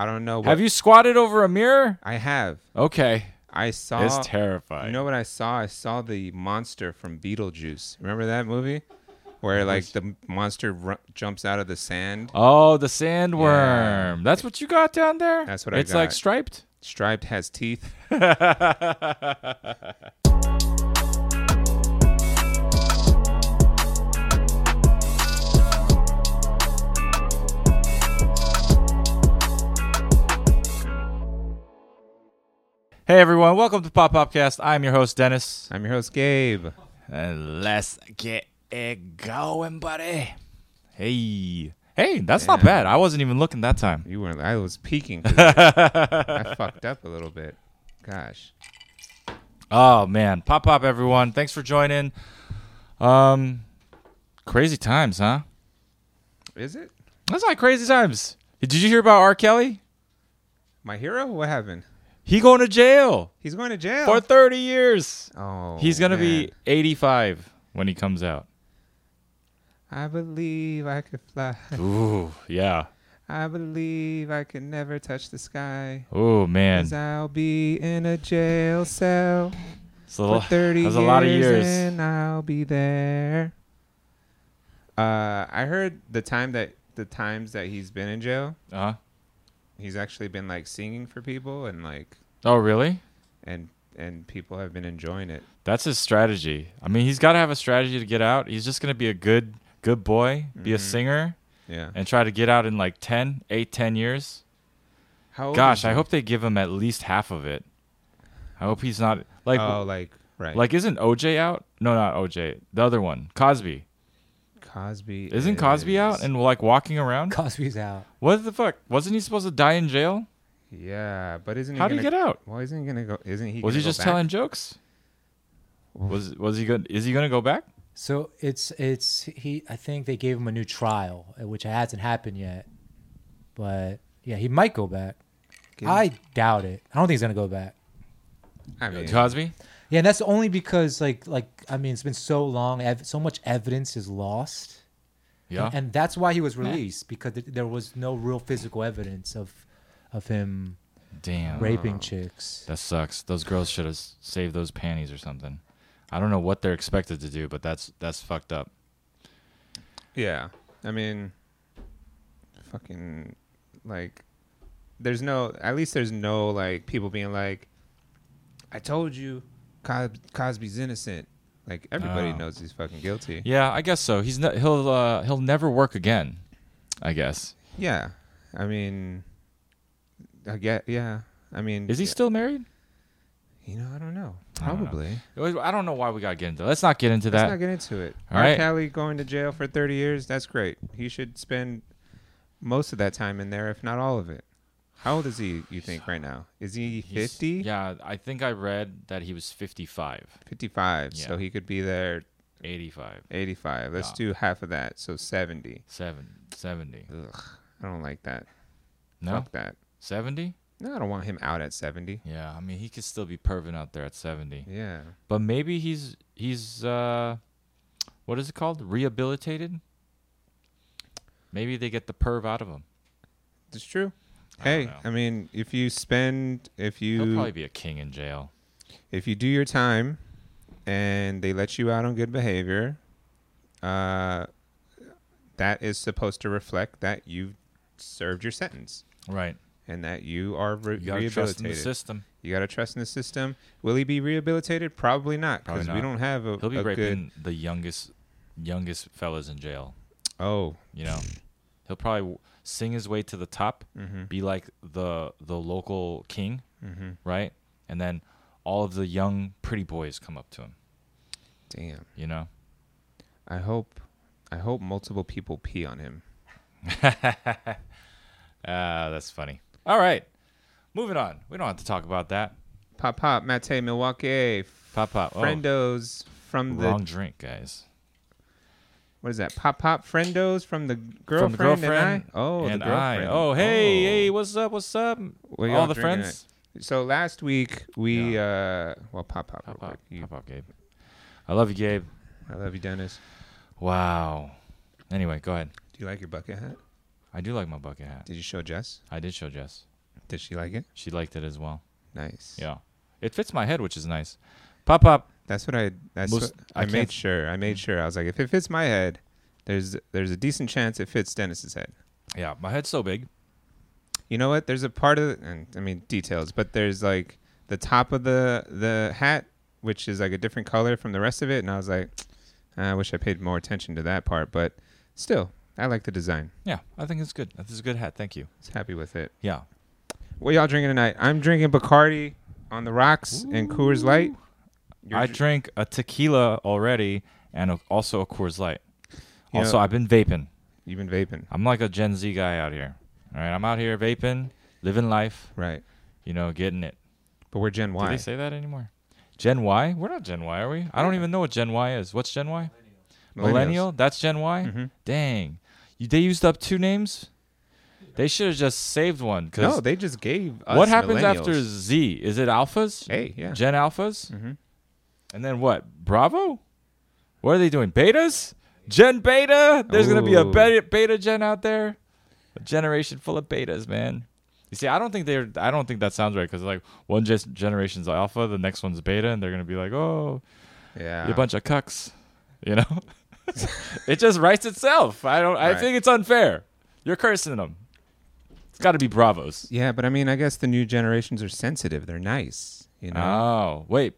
I don't know. Have you squatted over a mirror? I have. Okay. I saw. It's terrifying. You know what I saw? I saw the monster from Beetlejuice. Remember that movie? Where like the monster jumps out of the sand. Oh, the sandworm. Yeah. That's what you got down there? That's what I got. It's like striped? Striped, has teeth. Hey everyone, welcome to Pop Popcast. I'm your host Dennis. I'm your host Gabe. And let's get it going, buddy. Hey, that's not bad. I wasn't even looking that time. You weren't. I was peeking. I fucked up a little bit. Gosh. Oh man, Pop everyone. Thanks for joining. Crazy times, huh? Is it? That's not crazy times. Did you hear about R. Kelly? My hero? What happened? He going to jail. He's going to jail For 30 years. Oh, he's going to man. be 85 when he comes out. I believe I could fly. Ooh, yeah. I believe I can never touch the sky. Oh, man. 'Cause I'll be in a jail cell For 30 years. a lot of years. And I'll be there. I heard the times that he's been in jail. Uh-huh. He's actually been like singing for people and like Oh, really? and people have been enjoying it. That's his strategy. I mean, he's got to have a strategy to get out. He's just going to be a good boy, be a singer, Yeah. and try to get out in like 10 years. How old Gosh, is I he? hope they give him at least half of it. I hope he's not like right. like isn't OJ out? No, not OJ. The other one, Cosby. Cosby. Isn't Cosby out and like walking around? Cosby's out. What the fuck? Wasn't he supposed to die in jail? Yeah, but isn't he How did he get out? Well, isn't he gonna go? Isn't he? Was he gonna go just back? telling jokes? Was he good? Is he gonna go back? So it's he. I think they gave him a new trial, which hasn't happened yet. But yeah, he might go back. I doubt it. I don't think he's gonna go back. I mean, Cosby? Yeah, and that's only because like I mean, it's been so long. So much evidence is lost. Yeah. And that's why he was released because there was no real physical evidence of him Damn. raping chicks. That sucks. Those girls should have saved those panties or something. I don't know what they're expected to do, but that's fucked up. Yeah, I mean, fucking, like, there's no like people being like, I told you, Cosby's innocent. Like everybody knows he's fucking guilty. Yeah, I guess so. He'll never work again. I guess. Yeah, I mean, yeah. I mean, Is he still married? You know, I don't know. I don't know. Probably. I don't know why we got to get into. Let's not get into that. Let's not get into it. All R. right. Kelly going to jail for 30 years. That's great. He should spend most of that time in there, if not all of it. How old is he, you think, right now? Is he 50? Yeah, I think I read that he was 55. 55. Yeah. So he could be there 85. 85. Let's do half of that. So 70. 70. Ugh. I don't like that. No? Fuck that. 70? No, I don't want him out at 70. Yeah, I mean, he could still be perving out there at 70. Yeah. But maybe he's what is it called? Rehabilitated? Maybe they get the perv out of him. It's true. I Hey, don't know. I mean, if He'll probably you be a king in jail. do your time and they let you out on good behavior, that is supposed to reflect that you've served your sentence Right. and that you are You got to rehabilitated. trust in the system. You got to trust in the system. Will he be rehabilitated? Probably not, Probably because we not. don't have He'll be a raping the youngest fellas in jail. good. Oh, You know, he'll probably sing his way to the top, mm-hmm. be like the local king, Mm-hmm. right? And then all of the young pretty boys come up to him. Damn. You know. I hope multiple people pee on him. That's funny. All right, moving on. We don't have to talk about that. Pop, Mate, Milwaukee, Pop. Oh, Friendos from the wrong drink, guys. what is that? Pop, Friendos from the girlfriend, girlfriend and I. Oh, and the girlfriend. Oh, hey, what's up? What All y'all the drinking friends. So last week we well, pop, real Pop, quick. Gabe. I love you, Gabe. I love you, Dennis. Wow. Anyway, go ahead. Do you like your bucket hat? I do like my bucket hat. Did you show Jess? I did show Jess. Did she like it? She liked it as well. Nice. Yeah. It fits my head, which is nice. Pop. That's what I. That's Most- what I I can't- made sure. I made sure. I was like, if it fits my head, there's a decent chance it fits Dennis's head. Yeah, my head's so big. You know what? There's a part of and I mean details, but there's like the top of the hat, which is like a different color from the rest of it, and I was like, I wish I paid more attention to that part, but still, I like the design. Yeah, I think it's good. This is a good hat. Thank you. I was happy with it. Yeah. What y'all drinking tonight? I'm drinking Bacardi on the rocks and Coors Light. I drank a tequila already and also a Coors Light. You Also, know- I've been vaping. You've been vaping, I'm like a Gen Z guy out here. All right, I'm out here vaping, living life, right? getting it. But we're Gen Do Y. they say that anymore? Gen Y? We're not Gen Y, are we? I don't even know what Gen Y is. What's Gen Y? Millennial? That's Gen Y? Mhm. Dang. They used up 2 names? They should have just saved one. 'Cause No, they just gave us what happens millennials. after Z? Is it alphas? A? Yeah. Gen alphas? Mm-hmm. And then what? Bravo? What are they doing? Betas? Gen beta? There's going to be a Ooh. beta gen out there? A generation full of betas, man. You see, I don't think that sounds right because like one generation's alpha, the next one's beta, and they're going to be like, oh, Yeah. you're a bunch of cucks. You know? It just writes itself. I Right. think it's unfair. You're cursing them. It's got to be bravos. Yeah, but I mean, I guess the new generations are sensitive. They're nice, you know. Oh, wait.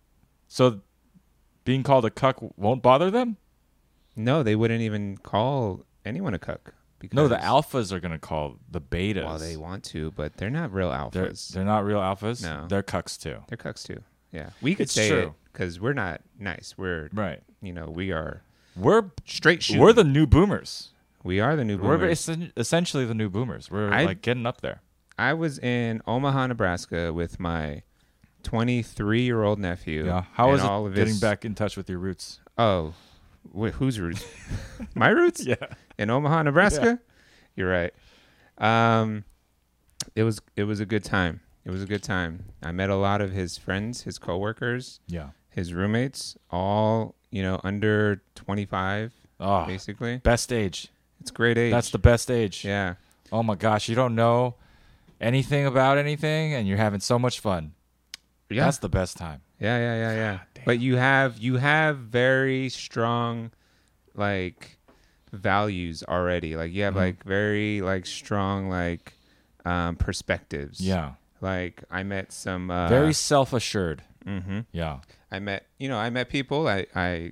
So being called a cuck won't bother them? No, they wouldn't even call anyone a cuck. Because, No, the alphas are going to call the betas. Well, they want to, but they're not real They're, alphas. they're not real alphas. No. They're cucks too. They're cucks too. Yeah, we could It's say true. it because we're not nice. We're, Right. we are We're straight shooting. we're the new boomers. we are the new We're boomers. essentially the new boomers. We're I- like getting up there. I was in Omaha, Nebraska, with my 23-year-old nephew. Yeah. How and is it all of getting his- back in touch with your roots? Oh, wait, whose roots? My roots? Yeah. In Omaha, Nebraska? You're right. It was a good time. It was a good time. I met a lot of his friends, his coworkers, Yeah. his roommates, all, under 25, Oh, basically. best age. It's great age. That's the best age. Yeah. Oh my gosh, you don't know anything about anything, and you're having so much fun. Yeah. That's the best time. Yeah. But you have very strong, like, values already. Like, you have, like, very, like, strong, like, perspectives. Yeah. Like, I met some... Very self-assured. Mm-hmm. Yeah. I met people. I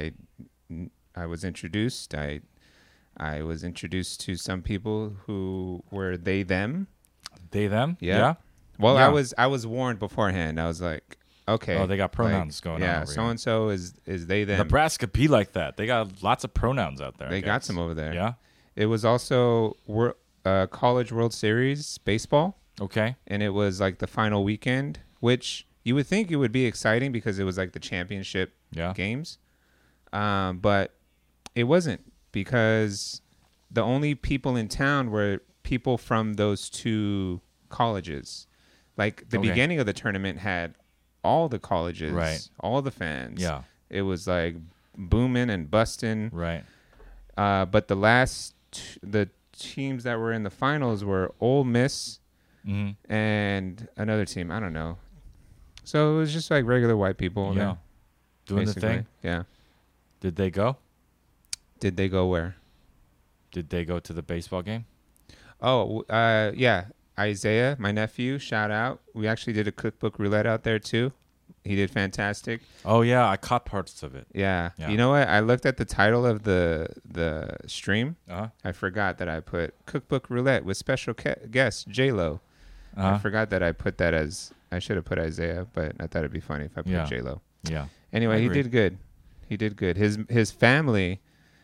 was introduced. I was introduced to some people who were they them. They, them? Yeah. Well, Yeah. I was warned beforehand. I was like, okay. Oh, they got pronouns like, going on Yeah, over so here. and so is they them. Nebraska be like that. They got lots of pronouns out there. I They got guess. some over there. Yeah. It was also College World Series baseball, Okay. and it was like the final weekend, which you would think it would be exciting because it was like the championship Yeah. games, but it wasn't because the only people in town were people from those 2 colleges. Like the Okay. beginning of the tournament had all the colleges, Right. all the fans. Yeah. It was like booming and busting. Right. But the teams that were in the finals were Ole Miss Mm-hmm. and another team. I don't know. So it was just like regular white people. Yeah. there, Doing basically. the thing. Yeah. Did they go? Did they go where? Did they go to the baseball game? Oh, yeah. Isaiah, my nephew, shout out. We actually did a cookbook roulette out there too. He did fantastic. Oh yeah, I caught parts of it. Yeah. Yeah. You know what? I looked at the title of the stream. Uh-huh. I forgot that I put cookbook roulette with special guest J-Lo. I Uh-huh. forgot that I put that as I should have put Isaiah, but I thought it'd be funny if I put Yeah. J-Lo. Yeah. Anyway, I he agree. did good. He did good. His family,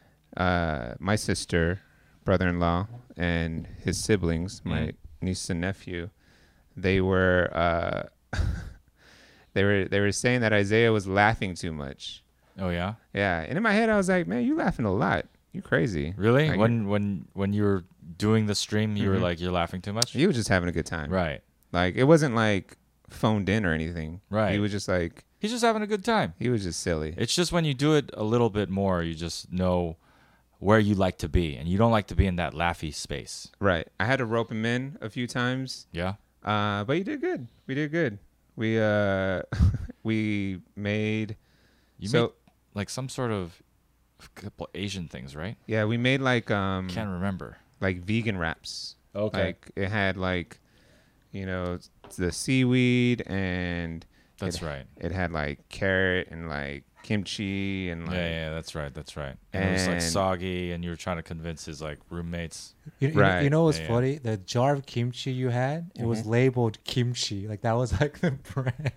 my sister, brother-in-law, and his siblings, my niece and nephew, they were they were saying that Isaiah was laughing too much. Oh yeah. Yeah, and in my head I was like, man, you laughing a lot. You crazy. Really? Like, When you were doing the stream, you were Mhm. like, you're laughing too much. he was just having a good time. Right. Like it wasn't like phoned in or anything. Right. He was just like He's just having a good time. he was just silly. It's just when you do it a little bit more, you just know where you like to be, and you don't like to be in that laughy space. Right. I had to rope him in a few times. Yeah. But you did good. We did good. We we made You so made like some sort of couple Asian things, right? yeah, we made like Can't remember. like vegan wraps. Okay. Like it had like the seaweed and That's right. it had like carrot and like kimchi and like Yeah, that's right. And it was like And- soggy, and you were trying to convince his like roommates. Right. You know what's Yeah, yeah. funny? The jar of kimchi you had, it was labeled kimchi. Like that was like the brand.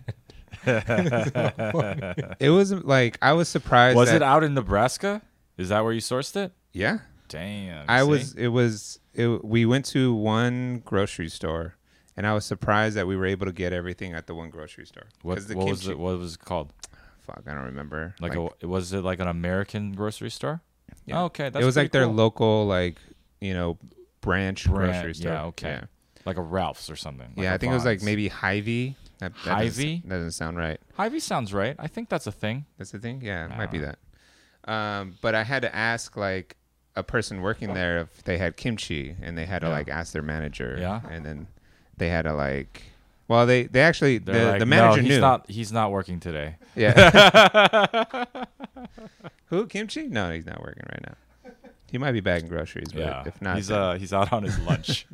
it wasn't like I was surprised. Was that, it out in Nebraska? Is that where you sourced it? Yeah. Damn. We went to one grocery store and I was surprised that we were able to get everything at the one grocery store. What 'Cause the was kimchi- it? What was it called? Fuck, I don't remember. Was it like an American grocery store? Yeah. Oh, okay, that's it was like pretty their cool. local branch Brand, grocery store. yeah, okay. Like a Ralph's or something. Like Yeah, a I think it was like Vons. maybe Hy-Vee. That Hy-Vee? doesn't sound right. Hy-Vee sounds right. I think that's a thing. That's the thing? Yeah, it I might be don't that. But I had to ask like a person working there if they had kimchi and they had to Yeah. like ask their manager. Yeah. And then they had to like well they actually They're like, the manager no, knew. he's not working today. Yeah. Who? Kimchi? No, he's not working right now. He might be bagging groceries, but Yeah. if not, He's out on his lunch.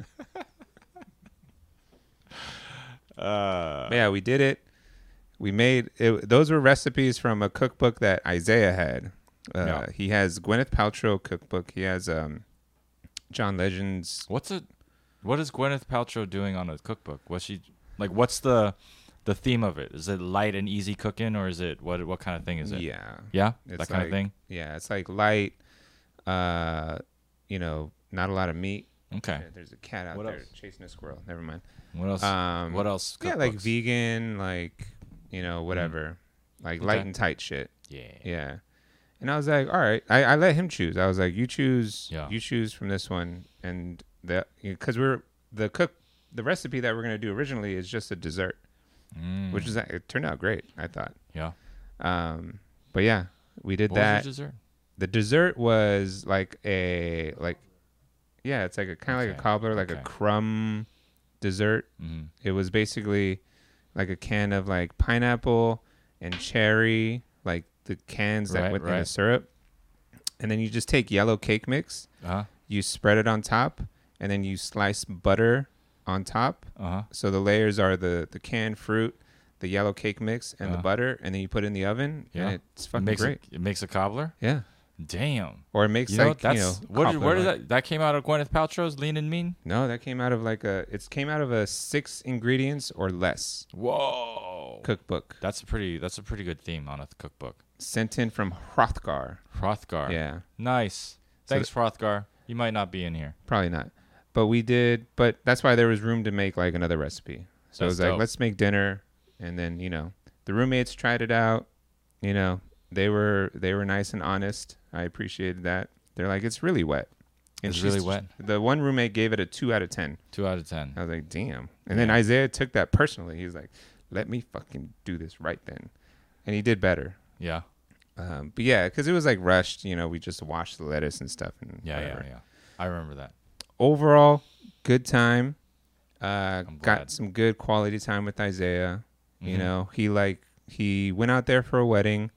yeah, we did it. We made it. Those were recipes from a cookbook that Isaiah had. Yeah. He has Gwyneth Paltrow cookbook. He has John Legend's. What is Gwyneth Paltrow doing on a cookbook? What's the theme of it? Is it light and easy cooking, or is it what kind of thing is it? Yeah, Yeah? It's That kind of like- thing? yeah. It's like light. Not a lot of meat. Okay. Yeah, there's a cat out What there else? chasing a squirrel. Never mind. What else? What else? Yeah, like cookbooks? vegan, like whatever, like light Okay. and tight shit. Yeah. Yeah. And I was like, all right. I let him choose. I was like, you choose. Yeah. You choose from this one, and because the recipe that we're gonna do originally is just a dessert, which is it turned out great. I thought. Yeah. But yeah, we did What that. was the dessert? The dessert was it's like a kind of like Okay. a cobbler, like Okay. a crumb dessert. Mm-hmm. It was basically like a can of like pineapple and cherry, like the cans that Right, went in right. the syrup. And then you just take yellow cake mix, Uh-huh. you spread it on top, and then you slice butter on top. Uh-huh. So the layers are the canned fruit, the yellow cake mix, and the Uh-huh. butter, and then you put it in the oven, Yeah. and it's fucking Makes great. it makes a cobbler? Yeah. Damn. Or it makes Where cobbler, where did like- that came out of Gwyneth Paltrow's Lean and Mean? No, that came out of it came out of a 6 ingredients or less Whoa. cookbook That's a pretty good theme on a cookbook. sent in from Hrothgar. Hrothgar. Yeah, Nice. So Thanks, Hrothgar. You might not be in here. probably not. But we did, but that's why there was room to make like another recipe. So it That's was like, dope. let's make dinner. And then, the roommates tried it out. They were nice and honest. I appreciated that. They're like, it's really wet. It's she's- really wet? The one roommate gave it a 2 out of 10. 2 out of 10. I was like, damn. And then Isaiah took that personally. He was like, let me fucking do this right then. And he did better. Yeah. But yeah, because it was like rushed. We just washed the lettuce and stuff. And Yeah, whatever. yeah. I remember that. Overall, good time. glad. Got some good quality time with Isaiah. Mhm. He went out there for a wedding.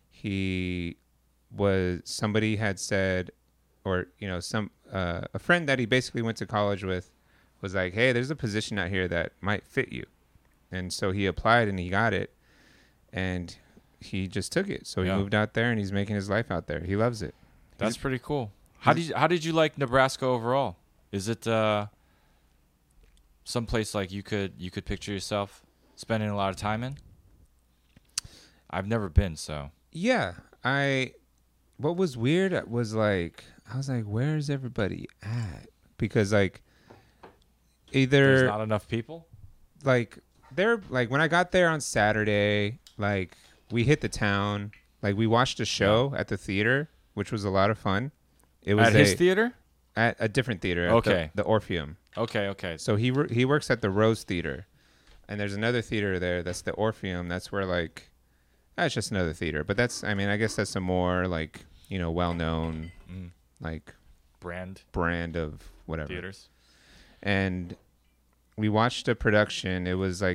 Somebody had said, or a friend that he basically went to college with was like, hey, there's a position out here that might fit you. And so he applied and he got it. And he just took it. So he Yeah. moved out there and he's making his life out there. He loves it. That's pretty cool. How did you like Nebraska overall? Is it someplace like you could picture yourself spending a lot of time in? I've never been, so. Yeah. What was weird was like, I was like, where's everybody at? Because like, There's either not enough people? like when I got there on Saturday, like we hit the town, like we watched a show at the theater, which was a lot of fun. It was At his theater? at a different theater, at Okay. the Orpheum. Okay. So he works at the Rose Theater, and there's another theater there that's the Orpheum. That's where that's just another theater, but I guess that's a more like well known like brand of whatever. theaters. And we watched a production. It was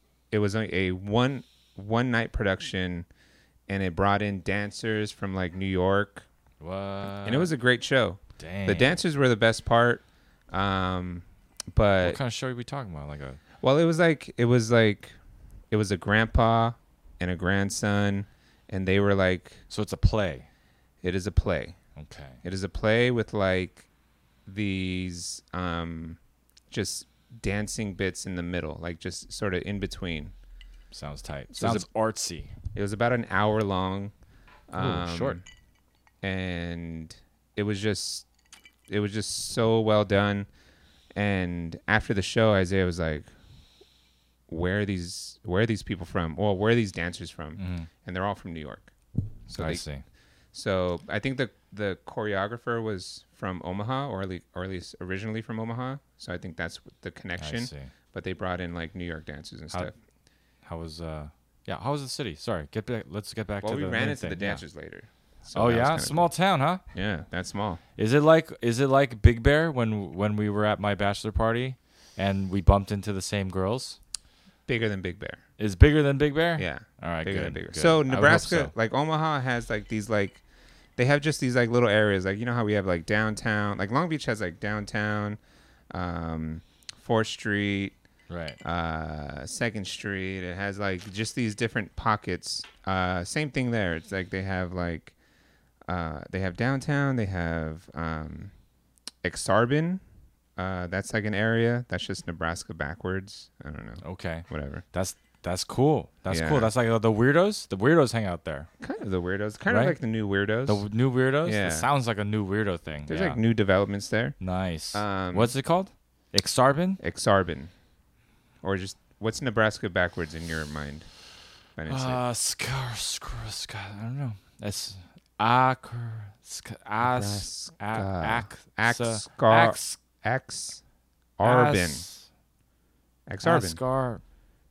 a one night production, and it brought in dancers from like New York, What? and it was a great show. Dang. The dancers were the best part. But What kind of show are we talking about? Like a well, it was a grandpa and a grandson, and they were like, so it's a play. it is a play. Okay. It is a play with like these just dancing bits in the middle, like just sort of in between. Sounds tight. So Sounds artsy. It was about an hour long. Ooh, short. And it was just so well done. And after the show, Isaiah was like, where are these people from? Well, where are these dancers from? Mhm. And they're all from New York. So I see. So I think the choreographer was from Omaha, or at least originally from Omaha. So I think that's the I connection. see. But they brought in like New York dancers and How- stuff. How was how was the city? Sorry. Let's get back Well, to we the ran main into the thing. Yeah. dancers later. So Oh that was yeah, kinda small town, huh? cool. Yeah, that's small. Is it like Big Bear when we were at my bachelor party and we bumped into the same girls? Bigger than Big Bear. Is bigger than Big Bear? Yeah. All right, Bigger good. than Big Bear. good. So I would hope Nebraska, so. like Omaha has like these like, they have just these like little areas. Like, you know how we have like downtown, like Long Beach has like downtown, 4th Street, Right. 2nd Street. It has like just these different pockets. Same thing there. It's like they have downtown. They have Exarban. That's like an area. That's just Nebraska backwards. I don't know. Okay. Whatever. That's cool. That's Yeah. cool. That's like the weirdos. The weirdos hang out there. Kind of the weirdos. Kind Right? of like the new weirdos. The new weirdos. Yeah. It sounds like a new weirdo thing. There's yeah. like new developments there. Nice. Um, What's it called? Exarban. Exarban. Or just, what's Nebraska backwards in your mind? If I didn't say it. I don't know. It's Ax Exarban. Exarban.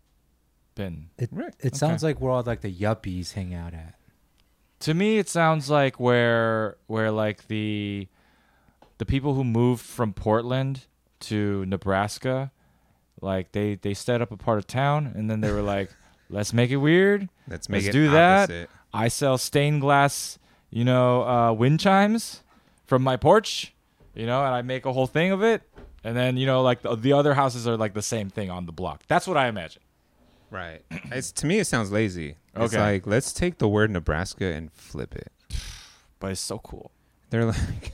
It Right, it sounds like where all like the yuppies hang out at. To me, it sounds like where like the people who moved from Portland to Nebraska, like they set up a part of town, and then they were like, let's make it weird. Let's make Let's it do that. opposite. I sell stained glass, wind chimes from my porch, and I make a whole thing of it. And then, like the other houses are like the same thing on the block. That's what I imagine. Right. To me, it sounds lazy. It's Okay. like, let's take the word Nebraska and flip it. But it's so cool. They're like,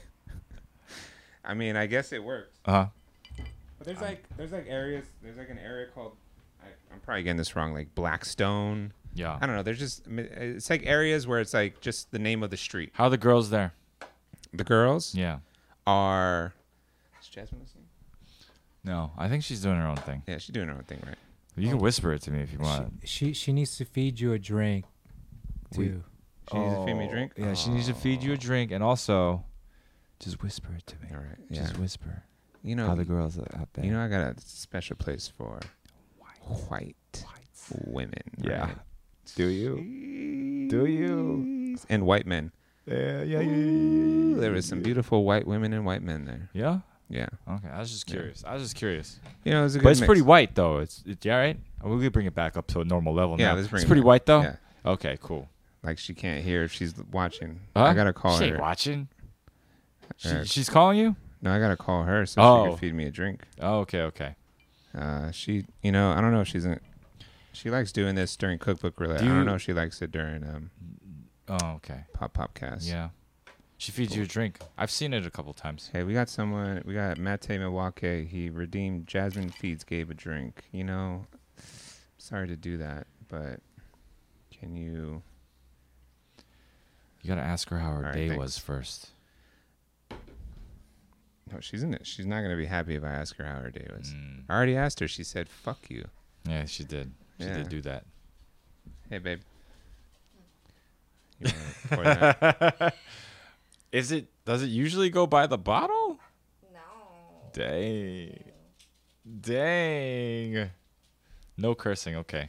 I mean, I guess it works. Uh-huh. But there's like areas, there's like an area called, I'm probably getting this wrong, like Blackstone. Yeah. I don't know. It's like areas where it's like just the name of the street. How are the girls there? The girls Yeah. are, is Jasmine listening? No, I think she's doing her own thing. Yeah, she's doing her own thing, right? You can whisper it to me if you want. She needs to feed you a drink, We- too. She needs to feed me a drink? Yeah, she needs to feed you a drink, and also just whisper it to me. All right. Yeah. Just whisper. You know, How the girls are out there. I got a special place for white women. Yeah. right? Do you? Do you? And white men. Yeah. There was some beautiful white women and white men there. Yeah. Yeah. Okay, I was just curious. It was a good But it's pretty white though. It's yeah, right. We could bring it back up to a normal level Yeah, now. let's bring It's it pretty back. white though. Yeah. Okay, cool. Like she can't hear if she's watching. Huh? I gotta call she her. ain't watching. Or- She's calling you. No, I gotta call her so she Oh. can feed me a drink. Oh, okay. She, I don't know if she likes doing this during cookbook related. Do I you- don't know if she likes it during Oh, okay. Popcast. Yeah. She feeds you a drink. I've seen it a couple times. Hey, we got Mate Milwaukee. He redeemed Jasmine feeds Gabe a drink. Sorry to do that, but can you? You gotta ask her how her All right, day thanks. was first. No, she's in it. She's not gonna be happy if I ask her how her day was. Mm. I already asked her. She said, "Fuck you." Yeah, she did. She Yeah. did do that. Hey, babe. You wanna pour that? Does it usually go by the bottle? No. Dang. No cursing. Okay.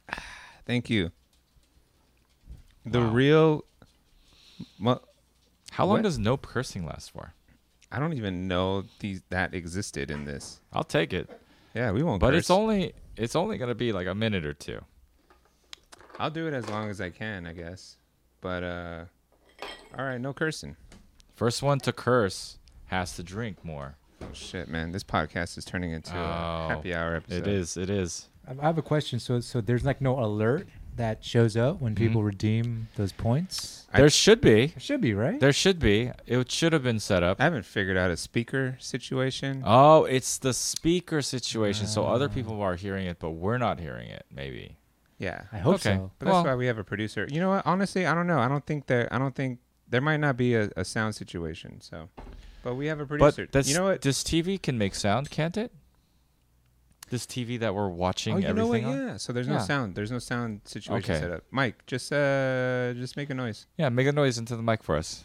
Thank you. The Wow. real. How long What? does no cursing last for? I don't even know that existed in this. I'll take it. Yeah, we won't. But curse. it's only gonna be like a minute or two. I'll do it as long as I can, I guess. But all right, no cursing. First one to curse has to drink more. Oh shit, man! This podcast is turning into Oh, a happy hour episode. It is. It is. I have a question. So there's like no alert that shows up when people redeem those points. There should be. There should be, right? There should be. It should have been set up. I haven't figured out a speaker situation. Oh, it's the speaker situation. So other people are hearing it, but we're not hearing it. Maybe. Yeah, I hope Okay. so. but that's Well- why we have a producer. You know what? Honestly, I don't know. I don't think there might not be a sound situation. So, but we have a producer. But You know what? This TV can make sound, can't it? This TV that we're watching Oh, you know what? everything on. Yeah. So there's no Yeah. sound. There's no sound situation Okay. set up. Mike, just make a noise. Yeah, make a noise into the mic for us.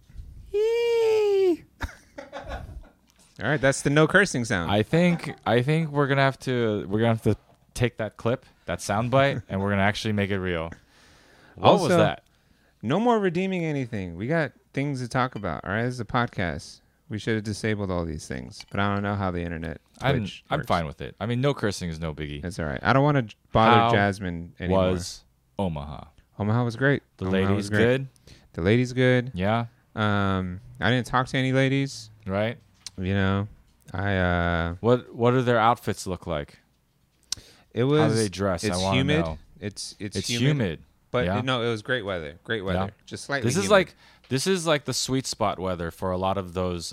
All right, that's the no cursing sound. I think we're gonna have to take that clip, that soundbite, and we're gonna actually make it real. What was Also, that? No more redeeming anything. We got things to talk about. All right, this is a podcast. We should have disabled all these things, but I don't know how the internet. I'm Twitch I'm works. fine with it. I mean, no cursing is no biggie. It's all right. I don't want to bother How Jasmine anymore. Was Omaha Omaha was great. the Omaha ladies was great. good? The ladies good. Yeah, I didn't talk to any ladies. right. You know, What do their outfits look like? it was. How do they dress? It's I want to humid. know. It's Humid. But Yeah. no, it was great weather. Great weather. Yeah. Just slightly. This is like the sweet spot weather for a lot of those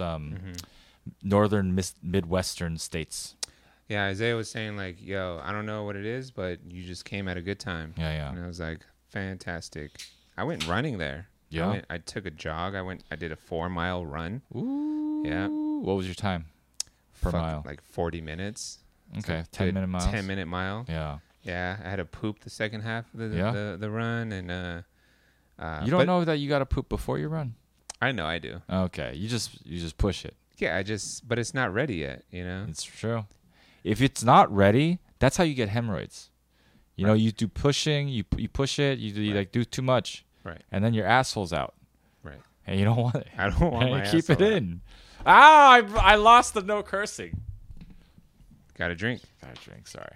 northern midwestern states. Yeah, Isaiah was saying like, "Yo, I don't know what it is, but you just came at a good time." Yeah, yeah. And I was like, "Fantastic." I went running there. Yeah? I took a jog. I did a 4-mile run. Ooh. Yeah. What was your time per mile? Like 40 minutes. Okay, Did a 10-minute miles. 10-minute mile. Yeah. Yeah, I had to poop the second half of Yeah. the run, and You don't know that you got to poop before you run? I know I do. Okay, you just push it. Yeah, but it's not ready yet. You know. It's true. If it's not ready, that's how you get hemorrhoids. You know, you do pushing, you push it, you like do too much, Right. and then your asshole's out, Right. and you don't want it. I don't want my Keep it asshole out. in. I lost the no cursing. Got a drink. Gotta drink. Sorry.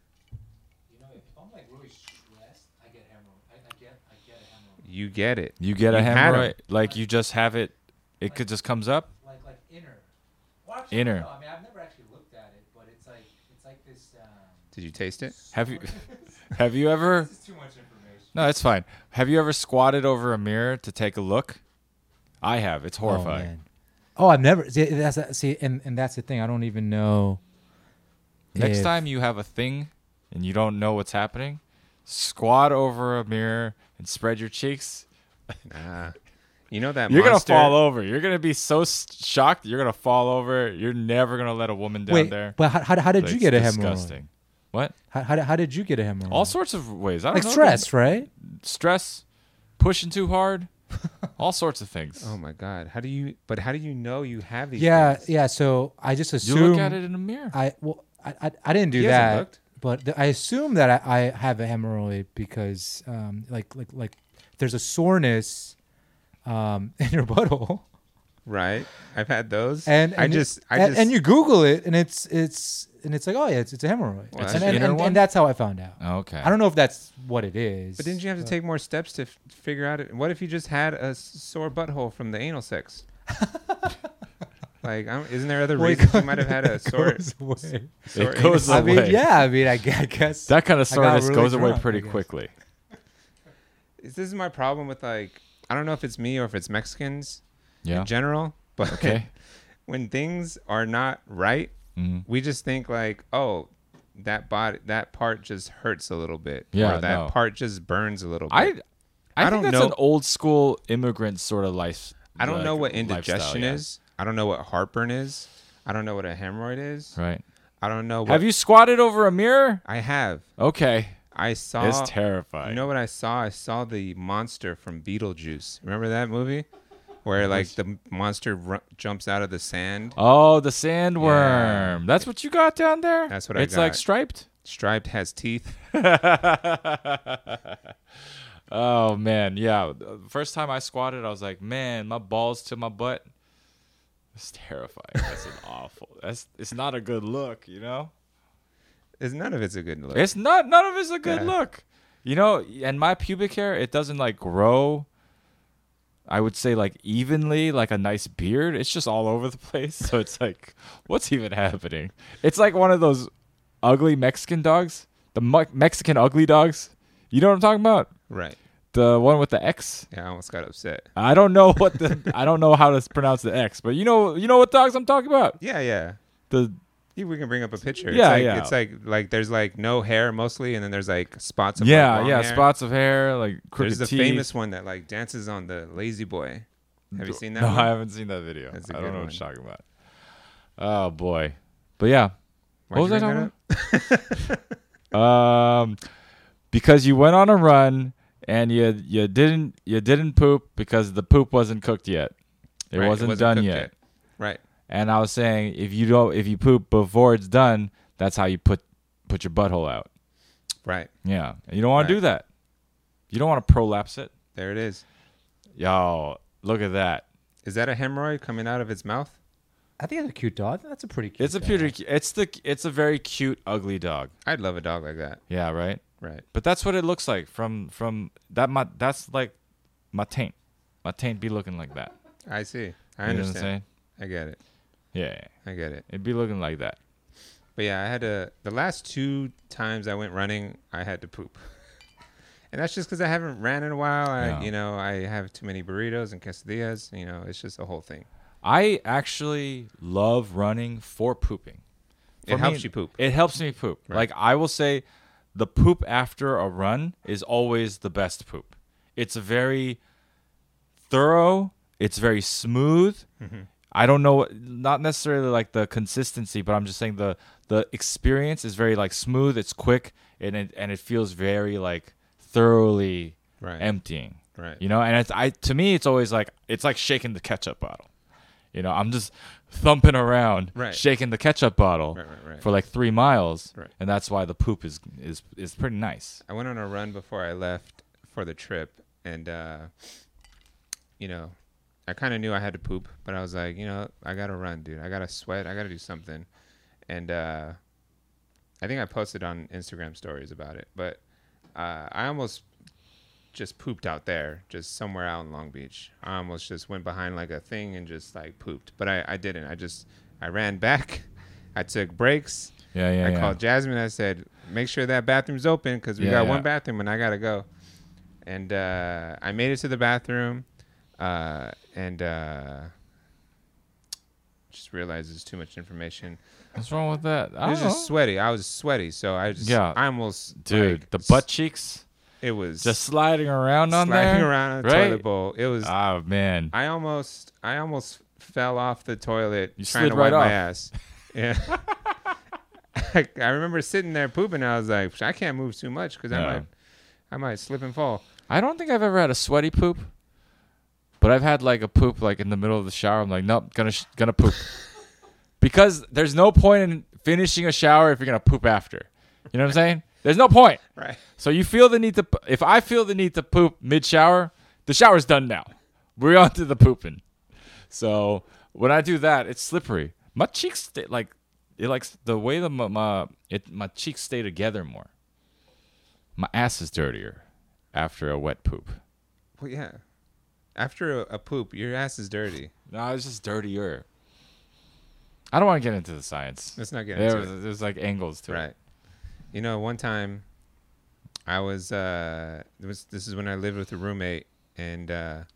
You know, if I'm like really stressed, I get hemorrhoid. I get a hemorrhoid. You get it. You get a You had 'em. hemorrhoid, like you just have it. It could just comes up. Like inner. Well, actually, Inner. No, I mean, I've never actually looked at it, but it's like this. Did you taste it? Have you have you ever? This is too much information. No, it's fine. Have you ever squatted over a mirror to take a look? I have. It's horrifying. Oh, I've never. And that's the thing. I don't even know. Next if- time you have a thing and you don't know what's happening, squat over a mirror and spread your cheeks. Nah. You know that You're monster? gonna fall over. You're gonna be so shocked. You're gonna fall over. You're never gonna let a woman down Wait, there. but how did you It's get a hemorrhoid? disgusting. What? How did you get a hemorrhoid? All sorts of ways. I don't like know. stress, right? Stress, pushing too hard, all sorts of things. Oh my God! How do you know you have these? Yeah, things? yeah. So I just You assume look at it in a mirror. I didn't do He hasn't that, looked. but I assume that I have a hemorrhoid because like there's a soreness in your butthole, Right. I've had those. and you Google it and it's like, oh yeah, it's a hemorrhoid, Well, It's an inner one? and that's how I found out. Okay. I don't know if that's what it is. But didn't you have to take more steps to figure out it? What if you just had a sore butthole from the anal sex? Like, isn't there other Well, it reasons you go- might have had a it sore? goes away. sore It goes anus? I mean, away. yeah. I mean, I guess That kind of I got soreness really goes away drunk, pretty I guess. quickly. This is my problem with like, I don't know if it's me or if it's Mexicans Yeah. in general, but Okay. when things are not right, Mhm. we just think like, oh, that part just hurts a little bit. Yeah, or that no. part just burns a little bit. I I think don't that's know- an old school immigrant sort of life. I don't like, know what lifestyle, indigestion yeah. is. I don't know what heartburn is. I don't know what a hemorrhoid is. Right. I don't know what Have you squatted over a mirror? I have. Okay. I saw It's terrifying. You know what I saw? I saw the monster from Beetlejuice. Remember that movie? Where like the monster jumps out of the sand. Oh, the sandworm. Yeah. That's what you got down there? That's what I It's like got. striped? Striped has teeth. Oh man, yeah. The first time I squatted, I was like, man, my balls to my butt. It's terrifying. That's an awful. It's not a good look, you know. None of it's a good look. It's not. None of it's a good Yeah. look, you know. And my pubic hair, it doesn't like grow. I would say like evenly, like a nice beard. It's just all over the place. So it's like, what's even happening? It's like one of those ugly Mexican dogs, the Mexican ugly dogs. You know what I'm talking about? Right. The one with the X. Yeah, I almost got upset. I don't know I don't know how to pronounce the X, but you know what dogs I'm talking about. Yeah, yeah. The We can bring up a picture. Yeah, it's like, yeah. It's like there's like no hair mostly, and then there's like spots of yeah, like, long yeah, hair. spots of hair, like crooked There's the teeth. famous one that like dances on the Lazy Boy. Have you seen that No, one? I haven't seen that video. That's a I good don't know one. what you're talking about. Oh boy, but yeah. Why'd What was you I bring talking about? Because you went on a run and you didn't poop because the poop wasn't cooked yet. It Right, wasn't done cooked yet. Right. And I was saying if you poop before it's done, that's how you put your butthole out. Right. Yeah. And you don't want to Right. do that. You don't want to prolapse it. There it is. Yo, look at that. Is that a hemorrhoid coming out of its mouth? I think that's a cute dog. That's a pretty cute. It's a dog. pretty it's a very cute ugly dog. I'd love a dog like that. Yeah, right? Right. But that's what it looks like from that that's like my taint. My taint be looking like that. I see. I You know what I'm understand. saying? I get it. Yeah. I get it. It'd be looking like that. But yeah, I had to. The last 2 times I went running, I had to poop, and that's just because I haven't ran in a while. Yeah. I have too many burritos and quesadillas. It's just a whole thing. I actually love running for pooping. It helps you poop. It helps me poop. Right. Like I will say the poop after a run is always the best poop. It's very thorough, it's very smooth. Mm-hmm. I don't know, not necessarily like the consistency, but I'm just saying the experience is very like smooth, it's quick, and it feels very like thoroughly Right. emptying. Right. You know, and to me it's always like it's like shaking the ketchup bottle. You know, I'm just thumping around, Right. shaking the ketchup bottle Right. for like 3 miles, Right. and that's why the poop is pretty nice. I went on a run before I left for the trip, and I kind of knew I had to poop, but I was like, I gotta run, dude. I gotta sweat. I gotta do something, and I think I posted on Instagram stories about it, but I almost just pooped out there, just somewhere out in Long Beach. I almost just went behind like a thing and just like pooped, but I didn't. I ran back. I took breaks. Yeah. I called Jasmine. I said, make sure that bathroom's open because we Yeah, got yeah. one bathroom and I got to go. And I made it to the bathroom and just realized there's too much information. What's wrong with that? It was just sweaty. I was sweaty. So I almost, dude, like, the butt cheeks it was just sliding around on sliding there. around on the right? toilet bowl. It was, Oh man, I almost fell off the toilet You trying slid to right wipe off. my ass. Yeah. I remember sitting there pooping. I was like, I can't move too much because Yeah. I might slip and fall. I don't think I've ever had a sweaty poop, but I've had like a poop like in the middle of the shower. I'm like, nope, gonna poop, because there's no point in finishing a shower if you're gonna poop after. You know what I'm saying? There's no point. Right. So you feel the need to. If I feel the need to poop mid shower, the shower's done now. We're on to the pooping. So when I do that, it's slippery. My cheeks the way my cheeks stay together more. My ass is dirtier after a wet poop. Well, yeah. After a poop, your ass is dirty. No, it's just dirtier. I don't want to get into the science. Let's not get into it. There's like angles to it. Right. One time I was this is when I lived with a roommate, and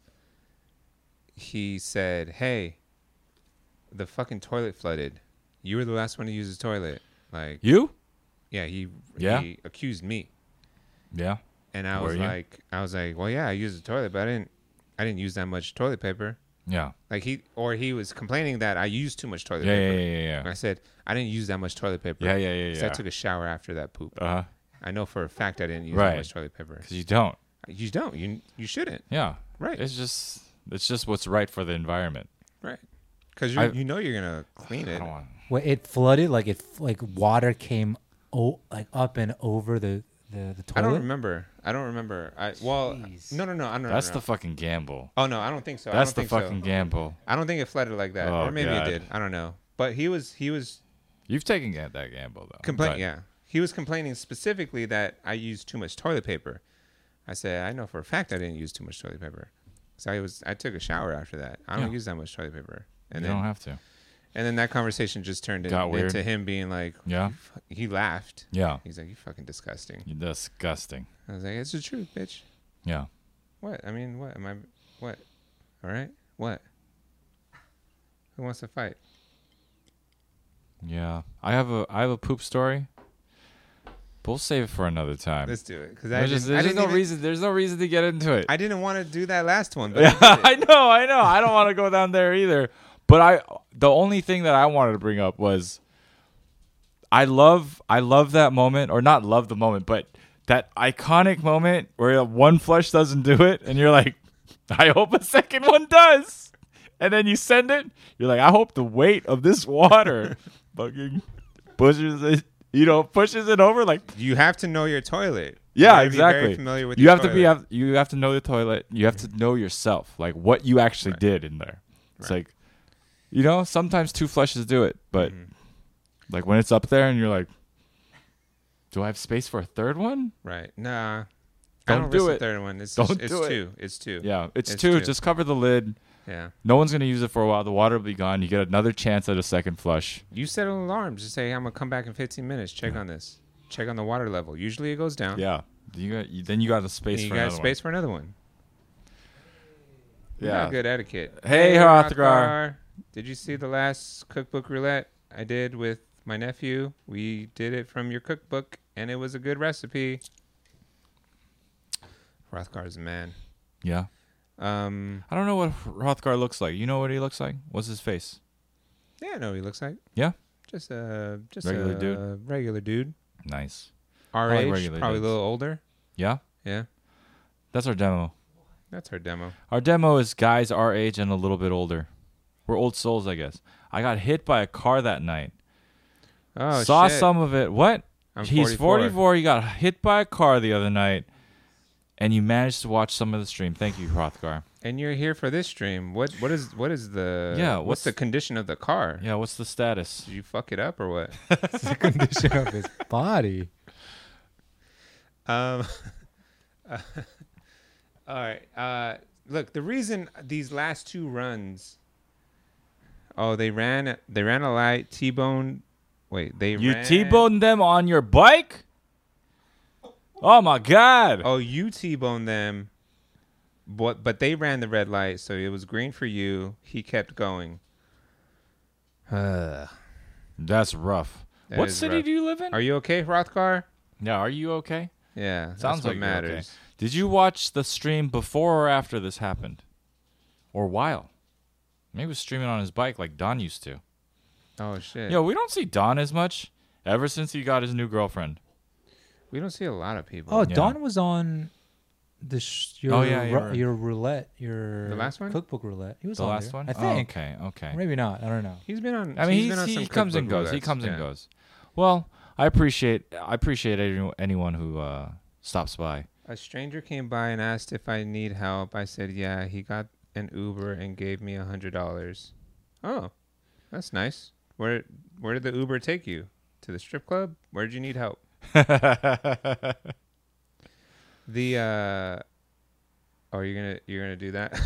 he said, "Hey, the fucking toilet flooded. You were the last one to use the toilet." Like, You? yeah, he accused me. Yeah. And I Were was you? like, "Well, yeah, I used the toilet, but I didn't use that much toilet paper." Yeah. Like he was complaining that I used too much toilet Yeah. paper. Yeah. And I said, "I didn't use that much toilet paper." Yeah. 'Cause I took a shower after that poop. Uh-huh. I know for a fact I didn't use Right. that much toilet paper. Because you don't. You don't. You shouldn't. Yeah. Right. It's just what's right for the environment. Right. Because I- you're gonna clean I it. don't want. When it flooded, like water came like up and over The toilet. I don't remember. Jeez. No. I don't know. That's the fucking gamble. Oh no, I don't think so. That's I the don't think fucking so. gamble. I don't think it flooded like that, Oh, or maybe God. it did. I don't know. But he was You've taken that gamble though. complaining. But- Yeah, he was complaining specifically that I used too much toilet paper. I said I know for a fact I didn't use too much toilet paper. So I took a shower after that. I don't Yeah. use that much toilet paper. And you then don't have to. and then that conversation just turned Got weird. into him being like, Yeah. he laughed. Yeah. He's like, you fucking disgusting. You're disgusting. I was like, it's the truth, bitch. Yeah. What? I mean, what? What? All right? What? Who wants to fight? Yeah. I have a poop story. But we'll save it for another time. Let's do it. Because There's no reason. There's no reason to get into it. I didn't want to do that last one, but Yeah, I know. I don't want to go down there either. But the only thing that I wanted to bring up was I love that moment, or not love the moment, but that iconic moment where one flush doesn't do it, and you're like, I hope a second one does. And then you send it. You're like, I hope the weight of this water fucking pushes it over. Like, you have to know your toilet. yeah, You gotta be exactly. very familiar with you your have toilet. to be you have to know the toilet. You have to know yourself, like what you actually did in there. It's Right. like, sometimes 2 flushes do it, but Mhm. like when it's up there and you're like, do I have space for a third one? Right. Nah. Don't I don't do risk it. the third one. It's Don't just, it's do it. two. It's two. Yeah, it's It's 2. two. Just cover the lid. Yeah. No one's gonna use it for a while. The water will be gone. You get another chance at a second flush. You set an alarm. Just say, I'm going to come back in 15 minutes. Check on this. Check on the water level. Usually it goes down. Yeah, then you got the space And you for got another space for another one. We Yeah. got good etiquette. Hey, Hrothgar. Did you see the last cookbook roulette I did with my nephew? We did it from your cookbook, and it was a good recipe. Hrothgar's a man. one. Yeah. I don't know what Hrothgar looks like. You know what he looks like? What's his face? Yeah, I know what he looks like. Yeah? Just a Regular dude? Regular dude. Nice. Our I like age, regular probably dudes. a little older. Yeah. Yeah, That's our demo. that's our demo. Our demo is guys our age and a little bit older. We're old souls, I guess. I got hit by a car that night. Oh, Saw shit. some of it. What? I'm He's 44. He got hit by a car the other night, and you managed to watch some of the stream. Thank you, Hrothgar. And you're here for this stream. What is the Yeah, what's the condition of the car? Yeah, what's the status? Did you fuck it up or what? It's the condition of his body. All right. Look, the reason these last 2 runs. Oh, they ran a light T-bone. Wait, they You ran. T-boned them on your bike? Oh my God! Oh, you T-boned them. But they ran the red light, so it was green for you. He kept going. That's rough. That What is city rough. do you live in? Are you okay, Hrothgar? Yeah, are you okay? Yeah, Sounds that's like what you're matters. okay. Did you watch the stream before or after this happened? Or while? Maybe he was streaming on his bike like Don used to. Oh shit. Yo, we don't see Don as much ever since he got his new girlfriend. We don't see a lot of people. Oh, Yeah. Don was on your Oh, yeah, you're right. your roulette, your The last one? cookbook roulette. He was The on last there, one? I think. Oh, okay. Maybe not. I don't know. He's been on. I mean, he's been on he some comes and cookbook goes. He roulettes, comes and yeah. goes. Well, I appreciate anyone who stops by. A stranger came by and asked if I need help. I said, yeah. He got an Uber and gave me $100. Oh, that's nice. Where did the Uber take you? To the strip club? Where did you need help? The oh, you're gonna do that?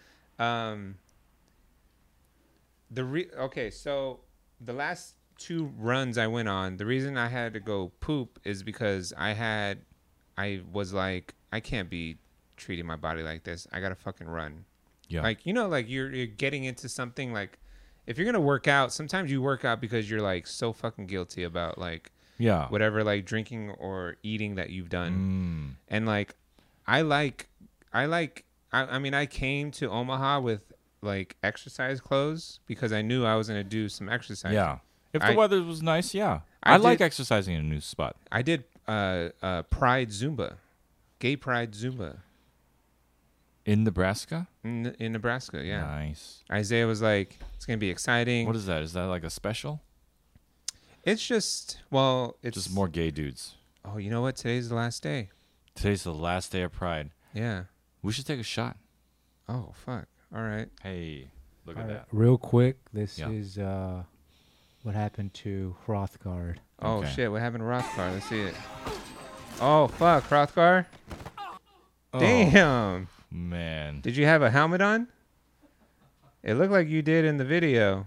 Okay, so the last 2 runs I went on, the reason I had to go poop is because I was like, I can't be treating my body like this. I gotta fucking run. Yeah. Like, like you're getting into something, like if you're gonna work out, sometimes you work out because you're like so fucking guilty about like Yeah. whatever like drinking or eating that you've done. Mm. And like I mean I came to Omaha with like exercise clothes because I knew I was gonna do some exercise. Yeah. If the I- weather was nice, yeah. I I like did- exercising in a new spot. I did Pride Zumba. Gay Pride Zumba In Nebraska? in Nebraska, yeah. Nice. Isaiah was like, it's gonna be exciting. What is that? Is that like a special? It's just, well, it's Just more gay dudes. Oh, you know what? Today's the last day. Today's the last day of Pride. Yeah. We should take a shot. Oh, fuck. All right. Hey, look at All right, that. real quick, this Yeah. is what happened to Hrothgar. Oh, Okay. shit. What happened to Rothgar? Let's see it. Oh, fuck. Hrothgar? Oh, Damn. man. Did you have a helmet on? It looked like you did in the video.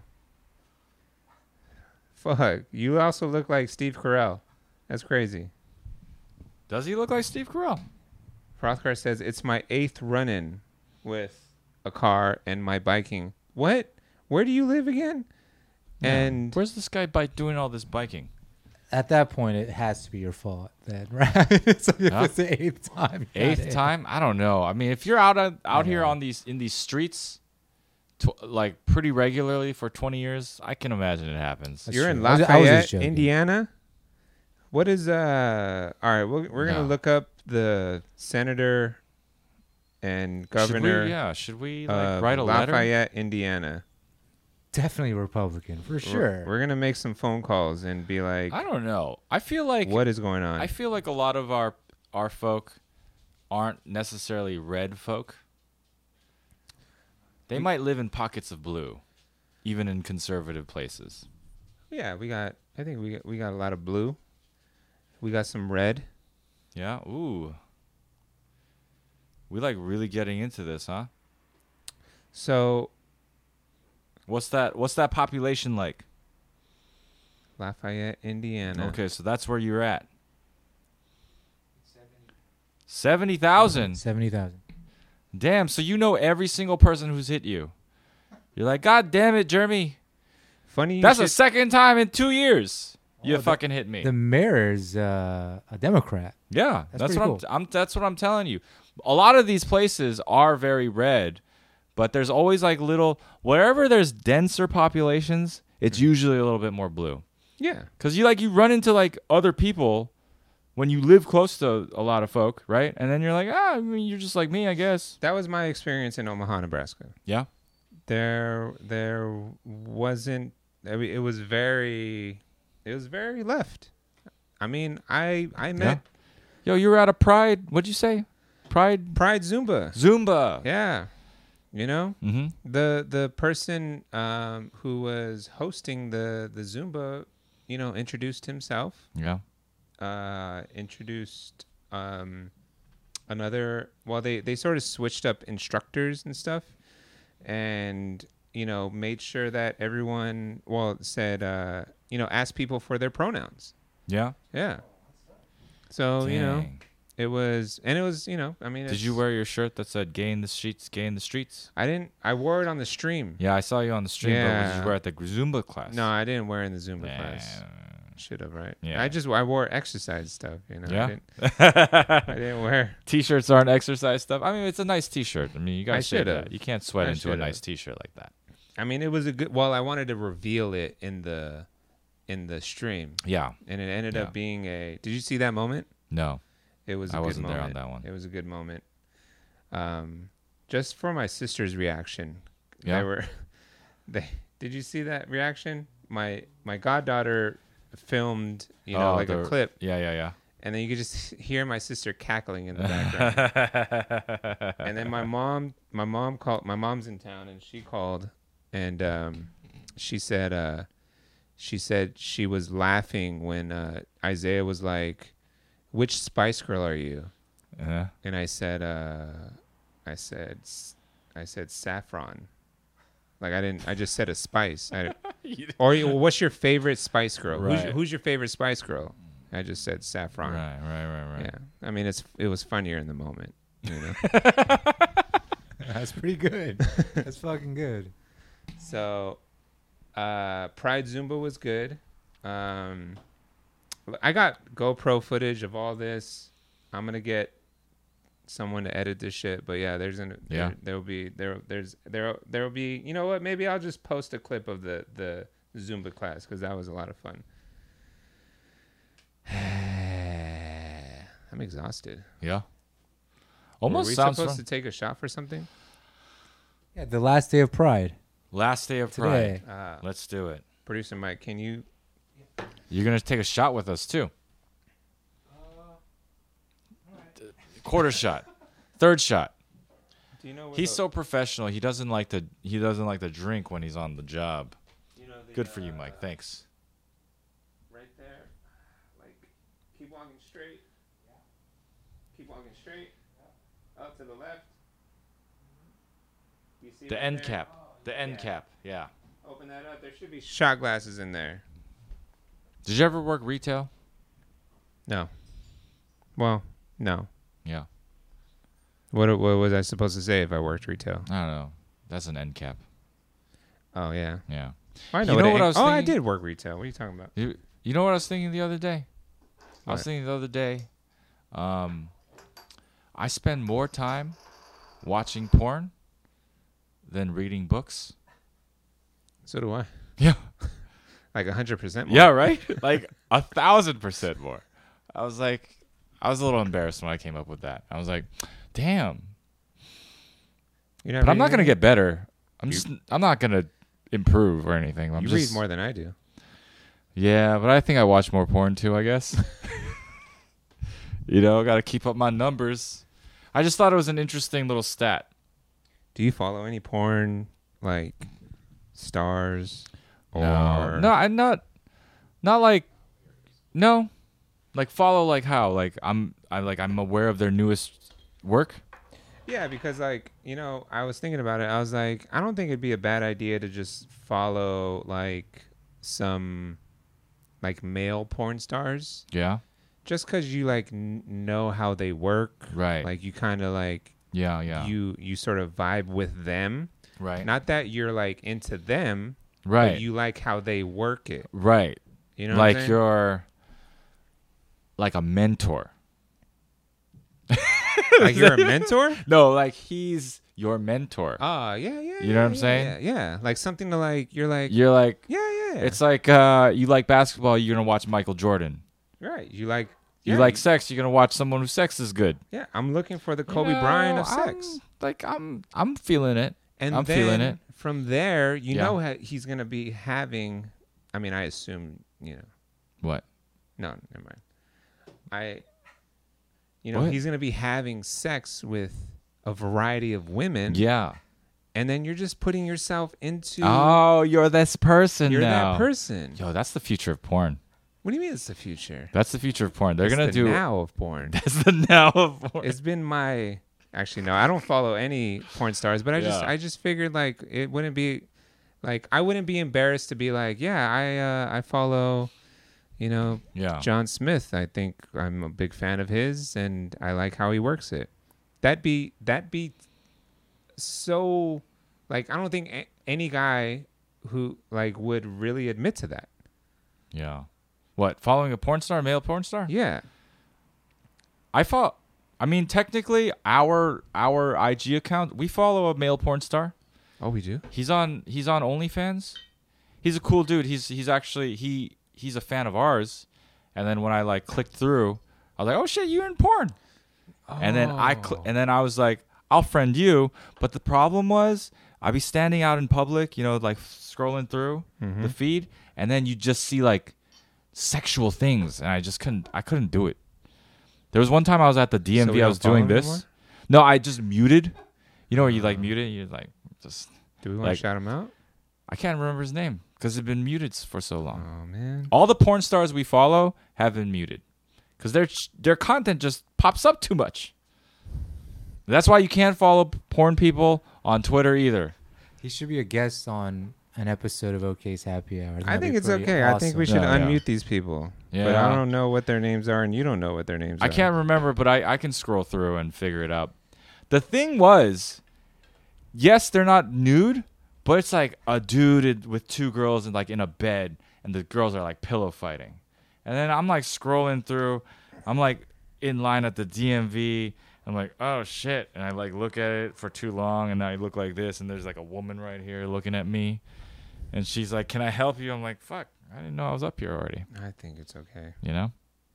Fuck. You also look like Steve Carell. That's crazy. Does he look like Steve Carell? Hrothgar says, it's my 8th run-in with a car and my biking. What? Where do you live again? And where's this guy doing all this biking? At that point, it has to be your fault, then, right? It's like if Huh? it's the 8th time. you got Eighth it. time? I don't know. I mean, if you're out here know. on in these streets, like pretty regularly for 20 years, I can imagine it happens. That's you're in true. I was just Lafayette, joking. Indiana? What is, all right, we're going to No. look up the senator and governor Should we of write a letter? Lafayette, Indiana. Definitely Republican, for sure. We're going to make some phone calls and be like, I don't know. I feel like what is going on? I feel like a lot of our folk aren't necessarily red folk. They might live in pockets of blue, even in conservative places. Yeah, I think we got a lot of blue. We got some red. Yeah. Ooh. We like really getting into this, huh? So What's that population like? Lafayette, Indiana. Okay, so that's where you're at. 70,000. 70,000. Damn, so you know every single person who's hit you. You're like, God damn it, Jeremy. Funny you That's should, the second time in 2 years you Oh, fucking hit me. The mayor's a Democrat. Yeah, That's that's what pretty I'm that's what I'm telling you. A lot of these places are very red, but there's always like little wherever there's denser populations, it's usually a little bit more blue. Yeah. Cuz you run into like other people when you live close to a lot of folk, right? And then you're like, I mean, you're just like me, I guess. That was my experience in Omaha, Nebraska. Yeah. There wasn't I mean, it was very left. I mean, I met Yo, you were at a Pride. What'd you say? Pride Pride Zumba. Zumba. Yeah. You know? Mm-hmm. The person who was hosting the Zumba, you know, introduced himself. Yeah. Introduced another. Well, they sort of switched up instructors and stuff, and you know made sure that everyone said you know asked people for their pronouns. Yeah. Yeah. So you know Dang. it was you know I mean Did you wear your shirt that said "Gay in the streets, gay in the streets"? I didn't. I wore it on the stream. Yeah, I saw you on the stream. But did Yeah. you wear it at the Zumba class? No, I didn't wear it in the Zumba class. Damn. Should have, right? Yeah. I wore exercise stuff. You know. Yeah? I didn't wear. T-shirts aren't exercise stuff. I mean, it's a nice T-shirt. I mean, you I guys say should've. that. You can't sweat I into a should've. nice T-shirt like that. I mean, it was a good. Well, I wanted to reveal it in the stream, Yeah. and it ended Yeah. up being a. Did you see that moment? No. It was. I A good wasn't there moment. on that one. It was a good moment. Just for my sister's reaction. Yeah. They were. Did you see that reaction? My goddaughter filmed, you know, like a clip, Yeah, yeah, and then you could just hear my sister cackling in the background. yeah. And then my mom called. My mom's in town, and she called, and she said she was laughing when Isaiah was like, "Which Spice Girl are you?" Uh-huh. And I said saffron. Like I just said a spice. Or what's your favorite Spice Girl? Right. Who's your favorite Spice Girl? I just said saffron. Right. Yeah. I mean, it was funnier in the moment. You know. That's pretty good. That's fucking good. So, Pride Zumba was good. I got GoPro footage of all this. I'm gonna get someone to edit this shit. But yeah, there'll be. You know what? Maybe I'll just post a clip of the Zumba class because that was a lot of fun. I'm exhausted. Yeah. Were Almost we sounds supposed fun. to take a shot for something? Yeah, the last day of Pride. Last day of Pride. Today. Let's do it. Producer Mike, can you? You're gonna take a shot with us too. quarter shot, third shot. Do you know where He's so professional. He doesn't like to drink when he's on the job. you know Good for you, Mike. Thanks. Right there. Like, keep walking straight. Keep walking straight. Up to the left. You see The right end there? cap. The end cap. Yeah. Open that up. There should be shot glasses in there. Did you ever work retail? No. Well, no. Yeah. What was I supposed to say if I worked retail? I don't know. That's an end cap. Oh, yeah. Yeah. I know, You know what what I was I thinking? did work retail. What are you talking about? You know what I was thinking the other day? I was What? thinking the other day, I spend more time watching porn than reading books. So do I. Yeah. Like 100% more. Yeah, right? Like 1,000% more. I was a little embarrassed when I came up with that. I was like, damn. You're But I'm not reading going to any? get better. I'm not going to improve or anything. You read more than I do. Yeah, but I think I watch more porn too, I guess. Got to keep up my numbers. I just thought it was an interesting little stat. Do you follow any porn, like, stars? Or No, I'm not like, no. Like, follow, like, how? Like, I'm aware of their newest work. Yeah, because, like, I was thinking about it. I was like, I don't think it'd be a bad idea to just follow, like, some, like, male porn stars. Yeah. Just because you, like, know how they work. Right. Like, you kind of, like, Yeah. you sort of vibe with them. Right. Not that you're, like, into them. Right. But you like how they work it. Right. You know like what I'm saying? you're like a mentor. Like you're a mentor? No, like he's your mentor. Oh, yeah. You know what I'm saying? Yeah. Like something to like, you're like, You're like, yeah. it's like you like basketball, you're going to watch Michael Jordan. Right. You like, You like sex, you're going to watch someone whose sex is good. Yeah. I'm looking for the Kobe Bryant of sex. I'm feeling it. And I'm then feeling it. from there, you Yeah. know he's going to be having, I mean, I assume, What? no, never mind. What? He's going to be having sex with a variety of women. Yeah. And then you're just putting yourself into, Oh, you're this person you're now. that person. Yo, that's the future of porn. What do you mean it's the future? That's the future of porn. They're It's going to the do now of porn. That's the now of porn. It's been my actually no, I don't follow any porn stars, but Yeah. I just figured like it wouldn't be like I wouldn't be embarrassed to be like, yeah, I follow, Yeah. John Smith. I think I'm a big fan of his and I like how he works it. That'd be so like I don't think any guy who like would really admit to that. Yeah. What? Following a porn star, male porn star? Yeah. I mean, technically, our IG account, we follow a male porn star. Oh, we do? He's on OnlyFans. He's a cool dude. He's actually he's a fan of ours. And then when I like clicked through, I was like, "Oh shit, you're in porn." And then I was like, "I'll friend you." But the problem was, I'd be standing out in public, like scrolling through the feed, and then you just see like sexual things, and I couldn't do it. There was one time I was at the DMV. So we I don't was doing follow this. anymore? No, I just muted. You know where you like mute it? You like just. Do we want like- to shout him out? I can't remember his name because it's been muted for so long. Oh man. All the porn stars we follow have been muted because their content just pops up too much. That's why you can't follow porn people on Twitter either. He should be a guest on an episode of OK's Happy Hour. I think it's okay. I think we should Yeah, yeah. unmute these people. Yeah. But I don't know what their names are, and you don't know what their names are. I can't remember, but I can scroll through and figure it out. The thing was, yes, they're not nude, but it's like a dude with two girls and like in a bed, and the girls are like pillow fighting. And then I'm like scrolling through. I'm like in line at the DMV. I'm like, oh shit. And I like look at it for too long, and I look like this, and there's like a woman right here looking at me. And she's like, can I help you? I'm like, fuck, I didn't know I was up here already. I think it's okay. You know?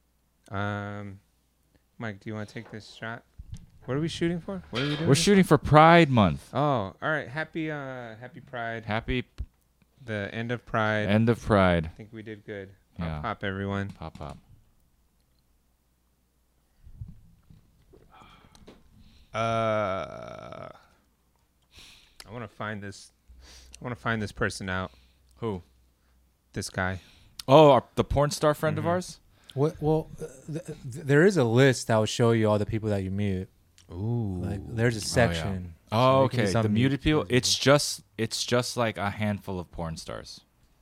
Mike, do you want to take this shot? What are we shooting for? What are we doing? We're shooting for Pride Month. Oh, all right. Happy Pride. Happy The end of Pride. end of Pride. I think we did good. Yeah. Pop, everyone. Pop. I want to find this. I want to find this person out. Who? This guy. Oh, the porn star friend of ours. Well, there is a list that will show you all the people that you mute. Ooh. Like there's a section. Oh, there can be okay. some The muted people. mute- It's just like a handful of porn stars.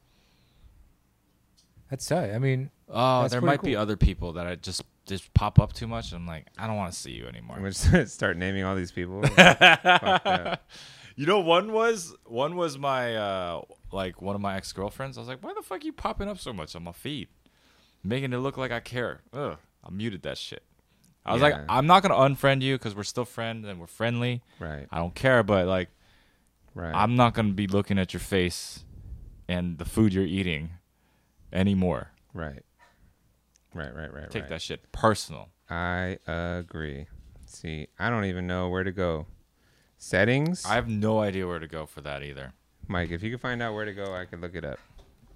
That's tight. I mean, Oh, That's there pretty might be cool. other people that I just pop up too much. I'm like, I don't want to see you anymore. I'm gonna start naming all these people. Fuck that. You know, one was my like one of my ex-girlfriends. I was like, why the fuck are you popping up so much on my feed, making it look like I care? Ugh, I muted that shit. I was like, Yeah. I'm not gonna unfriend you because we're still friends and we're friendly. Right. I don't care, but like, Right. I'm not gonna be looking at your face and the food you're eating anymore. Right. Right. Take that shit personal. I agree. See, I don't even know where to go. Settings. I have no idea where to go for that either. Mike, if you can find out where to go, I can look it up.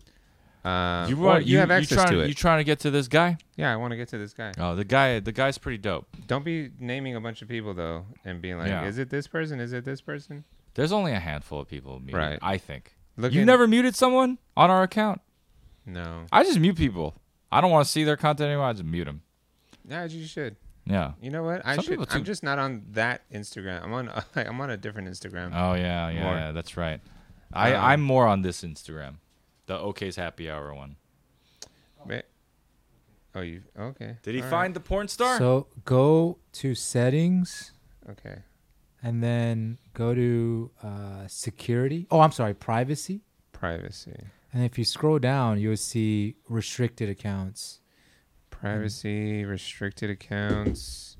You have access to it. You trying to get to this guy? Yeah, I want to get to this guy. Oh, the guy's pretty dope. Don't be naming a bunch of people though, and being like, Yeah. "Is it this person? Is it this person?" There's only a handful of people muted, Right. I think. Look You in- never muted someone on our account? No. I just mute people. I don't want to see their content anymore. I just mute them. Yeah, you should. Yeah. You know what? Some people too. I'm just not on that Instagram. I'm on a different Instagram. Oh yeah, More. yeah, that's right. I'm more on this Instagram, the OK's Happy Hour one. Ma- Oh, you okay? Did he All find the porn star? so go to settings right. Okay. and then go to security. Oh, I'm sorry, privacy. Privacy. And if you scroll down, you'll see restricted accounts. Privacy. Restricted accounts.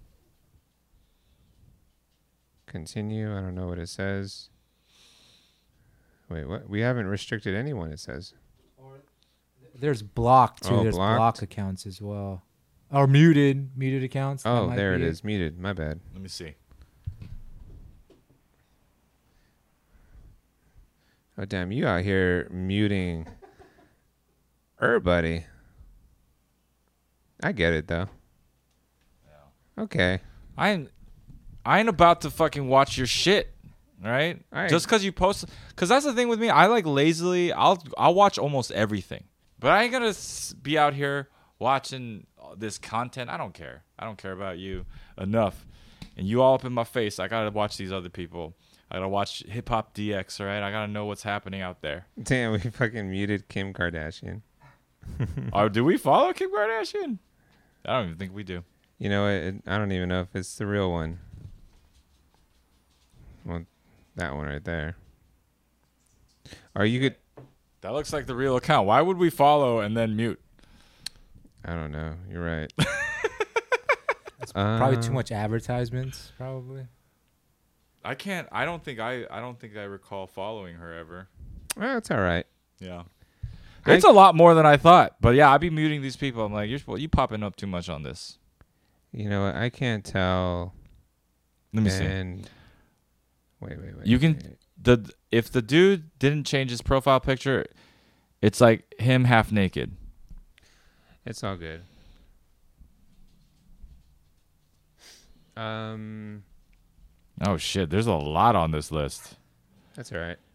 Continue. I don't know what it says. Wait, what? We haven't restricted anyone. It says. There's blocked too. Oh, There's blocked? block accounts as well, or muted accounts. That Oh, might there it be is. Muted. My bad. Let me see. Oh, damn. You out here muting everybody. I get it, though. Okay. I ain't about to fucking watch your shit, right? Alright. Just because you post, because that's the thing with me. I like lazily. I'll watch almost everything, but I ain't gonna be out here watching this content. I don't care. I don't care about you enough, and you all up in my face. I gotta watch these other people. I gotta watch Hip Hop DX. All right. I gotta know what's happening out there. Damn, we fucking muted Kim Kardashian. Oh, do we follow Kim Kardashian? I don't even think we do. You know what? I don't even know if it's the real one. Well, that one right there. Or you could... That looks like the real account. Why would we follow and then mute? I don't know. You're right. Probably too much advertisements. Probably. I can't. I don't think I recall following her ever. Well, it's all right. Yeah. It's a lot more than I thought. But yeah, I'd be muting these people. I'm like, you popping up too much on this. You know what? I can't tell. Let me see. And wait. You can if the dude didn't change his profile picture, it's like him half naked. It's all good. Oh shit, there's a lot on this list. That's all right.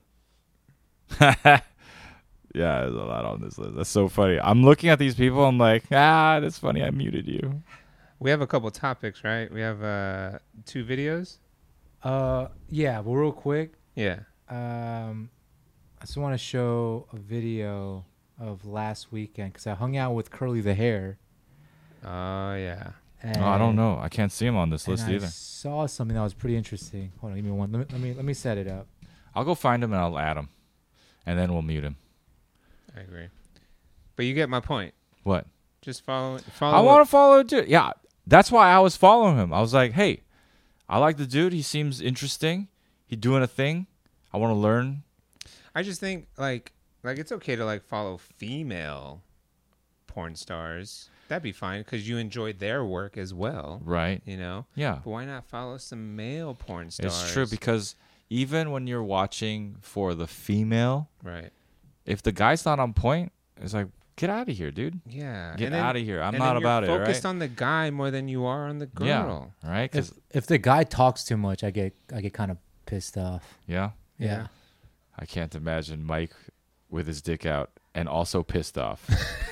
Yeah, there's a lot on this list. That's so funny. I'm looking at these people. I'm like, that's funny. I muted you. We have a couple topics, right? We have 2 videos. Yeah. Well, real quick, Yeah. I just want to show a video of last weekend because I hung out with Curly the Hair. Oh yeah. And, Oh, I don't know. I can't see him on this and list I either. saw something that was pretty interesting. Hold on, give me one. Let me set it up. I'll go find him and I'll add him, and then we'll mute him. I agree. But you get my point. What? Just follow. I want to follow dude. Yeah, that's why I was following him. I was like, hey, I like the dude. He seems interesting. He doing a thing. I want to learn. I just think like it's okay to like follow female porn stars. That'd be fine because you enjoy their work as well, Right. you know. Yeah. But why not follow some male porn stars? It's true because even when you're watching for the female, right. if the guy's not on point, it's like, Get out of here, dude. Yeah. Get out of here. I'm and not then about it. you're Right? focused on the guy more than you are on the Yeah. girl. Right? 'Cause- If the guy talks too much, I get kind of pissed off. yeah. Yeah. I can't imagine Mike with his dick out and also pissed off.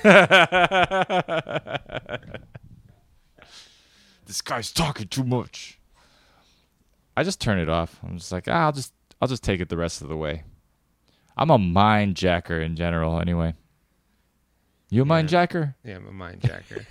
This guy's talking too much. I just turn it off. I'm just like, I'll just take it the rest of the way. I'm a mind jacker in general anyway. You a mind jacker? Yeah, I'm a mind jacker.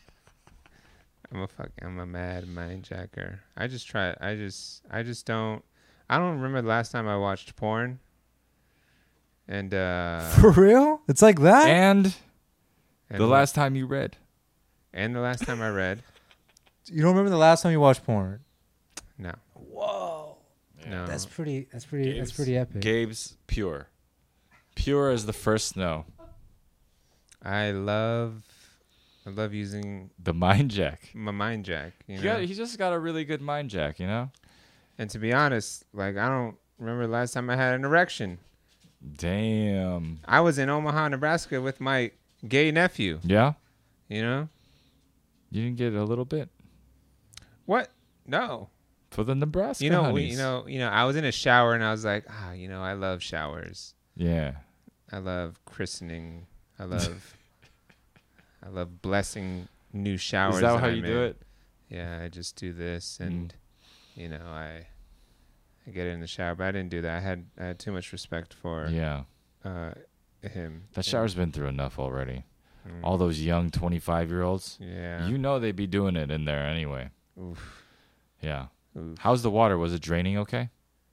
I'm a mad mind jacker. I just don't. I don't remember the last time I watched porn. And For real? It's like that? And and the last time you read. and the last time I read. You don't remember the last time you watched porn? No. Whoa. No. That's pretty epic. Gabe's pure. Pure as the first snow. I love using The mind jack. my mind jack. You know? He just got a really good mind jack, you know? And to be honest, like I don't remember the last time I had an erection. Damn. I was in Omaha, Nebraska with my gay nephew. Yeah? You know You didn't get a little bit what? No. for the Nebraska You know, honeys. I was in a shower and I was like, I love showers. Yeah. I love christening. I love blessing new showers. Is that how I'm you in. do it? Yeah, I just do this and I get in the shower, but I didn't do that. I had too much respect for Yeah. him. That shower's been through enough already. Mm. All those young 25-year-olds. Yeah. You know they'd be doing it in there anyway. Oof. Yeah. Oof. How's the water? Was it draining okay?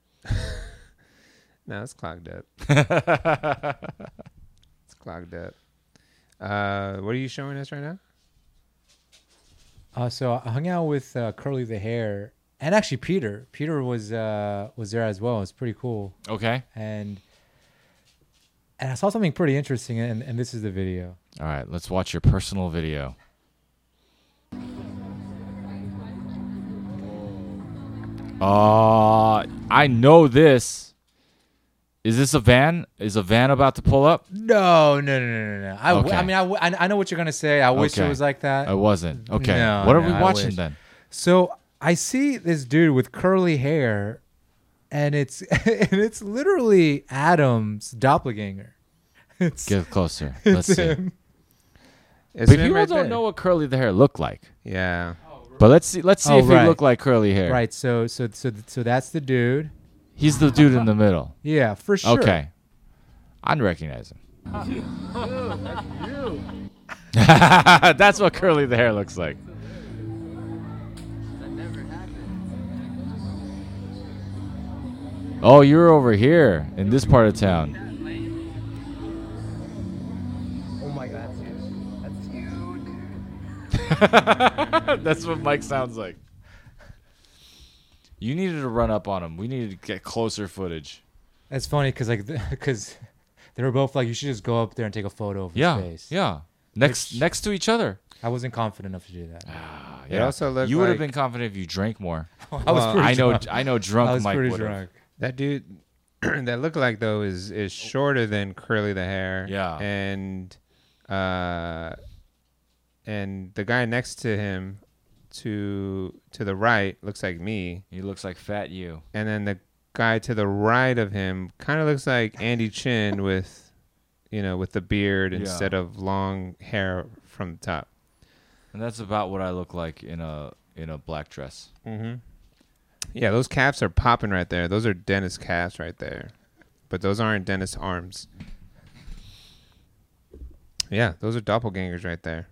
No, it's clogged up. It's clogged up. What are you showing us right now? So I hung out with Curly the Hair and actually Peter. Peter was there as well. It's pretty cool. Okay. And I saw something pretty interesting, and this is the video. All right. Let's watch your personal video. I know this. Is this a van? Is a van about to pull up? No. Okay. I know what you're gonna say. I wish it Okay. was like that. I wasn't. Okay. No, what are no, we I watching wish. then? So I see this dude with curly hair, and it's literally Adam's doppelganger. It's, Get closer. Let's see. him. It's But him people right don't there. know what curly the hair looked like. Yeah. But let's see Oh, if he right. looked like curly hair. Right. So that's the dude. He's the dude in the middle. Yeah, for sure. Okay. I'd recognize him. That's what curly the hair looks like. Oh, you're over here in this part of town. Oh my god, that's huge. That's what Mike sounds like. You needed to run up on him. We needed to get closer footage. That's funny because they were both like, you should just go up there and take a photo of his Yeah, face. yeah. Next to each other. I wasn't confident enough to do that. It also looked You would have like- been confident if you drank more. I was Well, pretty I know. drunk. I know. Drunk I was Mike pretty would have. drunk. That dude that looked like though is shorter than curly the hair. Yeah. And the guy next to him to the right looks like me. He looks like fat you. And then the guy to the right of him kind of looks like Andy Chin with the beard Yeah. instead of long hair from the top. And that's about what I look like in a black dress. Mm-hmm. Yeah, those calves are popping right there. Those are Dennis calves right there. But those aren't Dennis arms. Yeah, those are doppelgangers right there.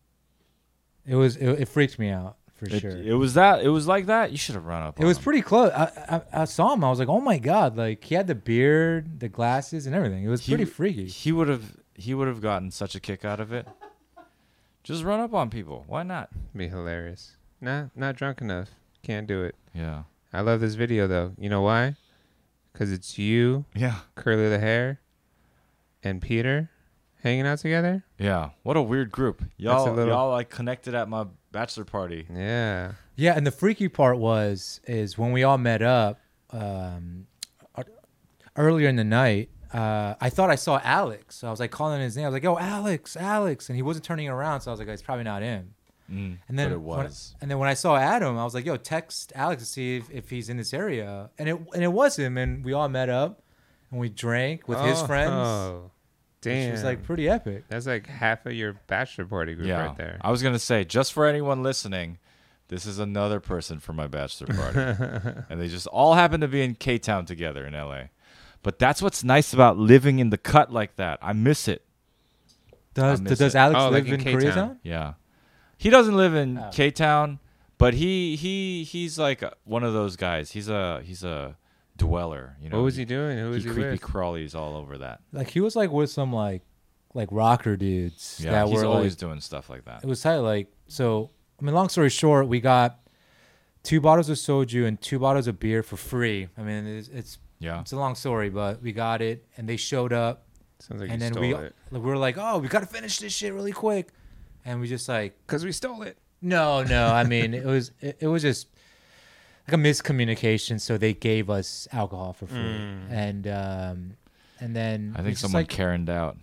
It freaked me out for sure. It was like that. You should have run up. It on was him. pretty close. I saw him. I was like, oh my god! Like he had the beard, the glasses, and everything. It was pretty freaky. He would have gotten such a kick out of it. Just run up on people. Why not? Be hilarious. Nah, not drunk enough. Can't do it. Yeah. I love this video though. You know why? Because it's you, Yeah. Curly the Hair, and Peter hanging out together. Yeah. What a weird group. That's a Y'all little- like connected at my bachelor party. Yeah. Yeah, and the freaky part is when we all met up earlier in the night. I thought I saw Alex. So I was like calling his name. I was like, "Yo, Alex, Alex," and he wasn't turning around. So I was like, "It's probably not him." And then but it was. when I saw Adam, I was like, "Yo, text Alex to see if he's in this area." And it was him, and we all met up and we drank with his friends. Oh, damn! Which was like pretty epic. That's like half of your bachelor party group Yeah. right there. I was gonna say, just for anyone listening, this is another person from my bachelor party, and they just all happen to be in K-Town together in LA. But that's what's nice about living in the cut like that. I miss it. Does miss Alex it. Oh, live like in in K-Town. Koreatown? Yeah, he doesn't live in Oh. K-Town, but he's like one of those guys. He's a dweller. You know, What was he doing? Who was he creepy with? crawlies all over that. Like he was like with some like rocker dudes. Yeah, that he's were always like, doing stuff like that. it was tight. Like so. I mean, long story short, we got 2 bottles of soju and 2 bottles of beer for free. I mean, it's Yeah, a long story, but we got it, and they showed up, Sounds like and you then stole it. we were like, "Oh, we got to finish this shit really quick," and we just like, Because we stole it. No. I mean, it was just like a miscommunication. So they gave us alcohol for free, and then I we think just, someone like, Karened out.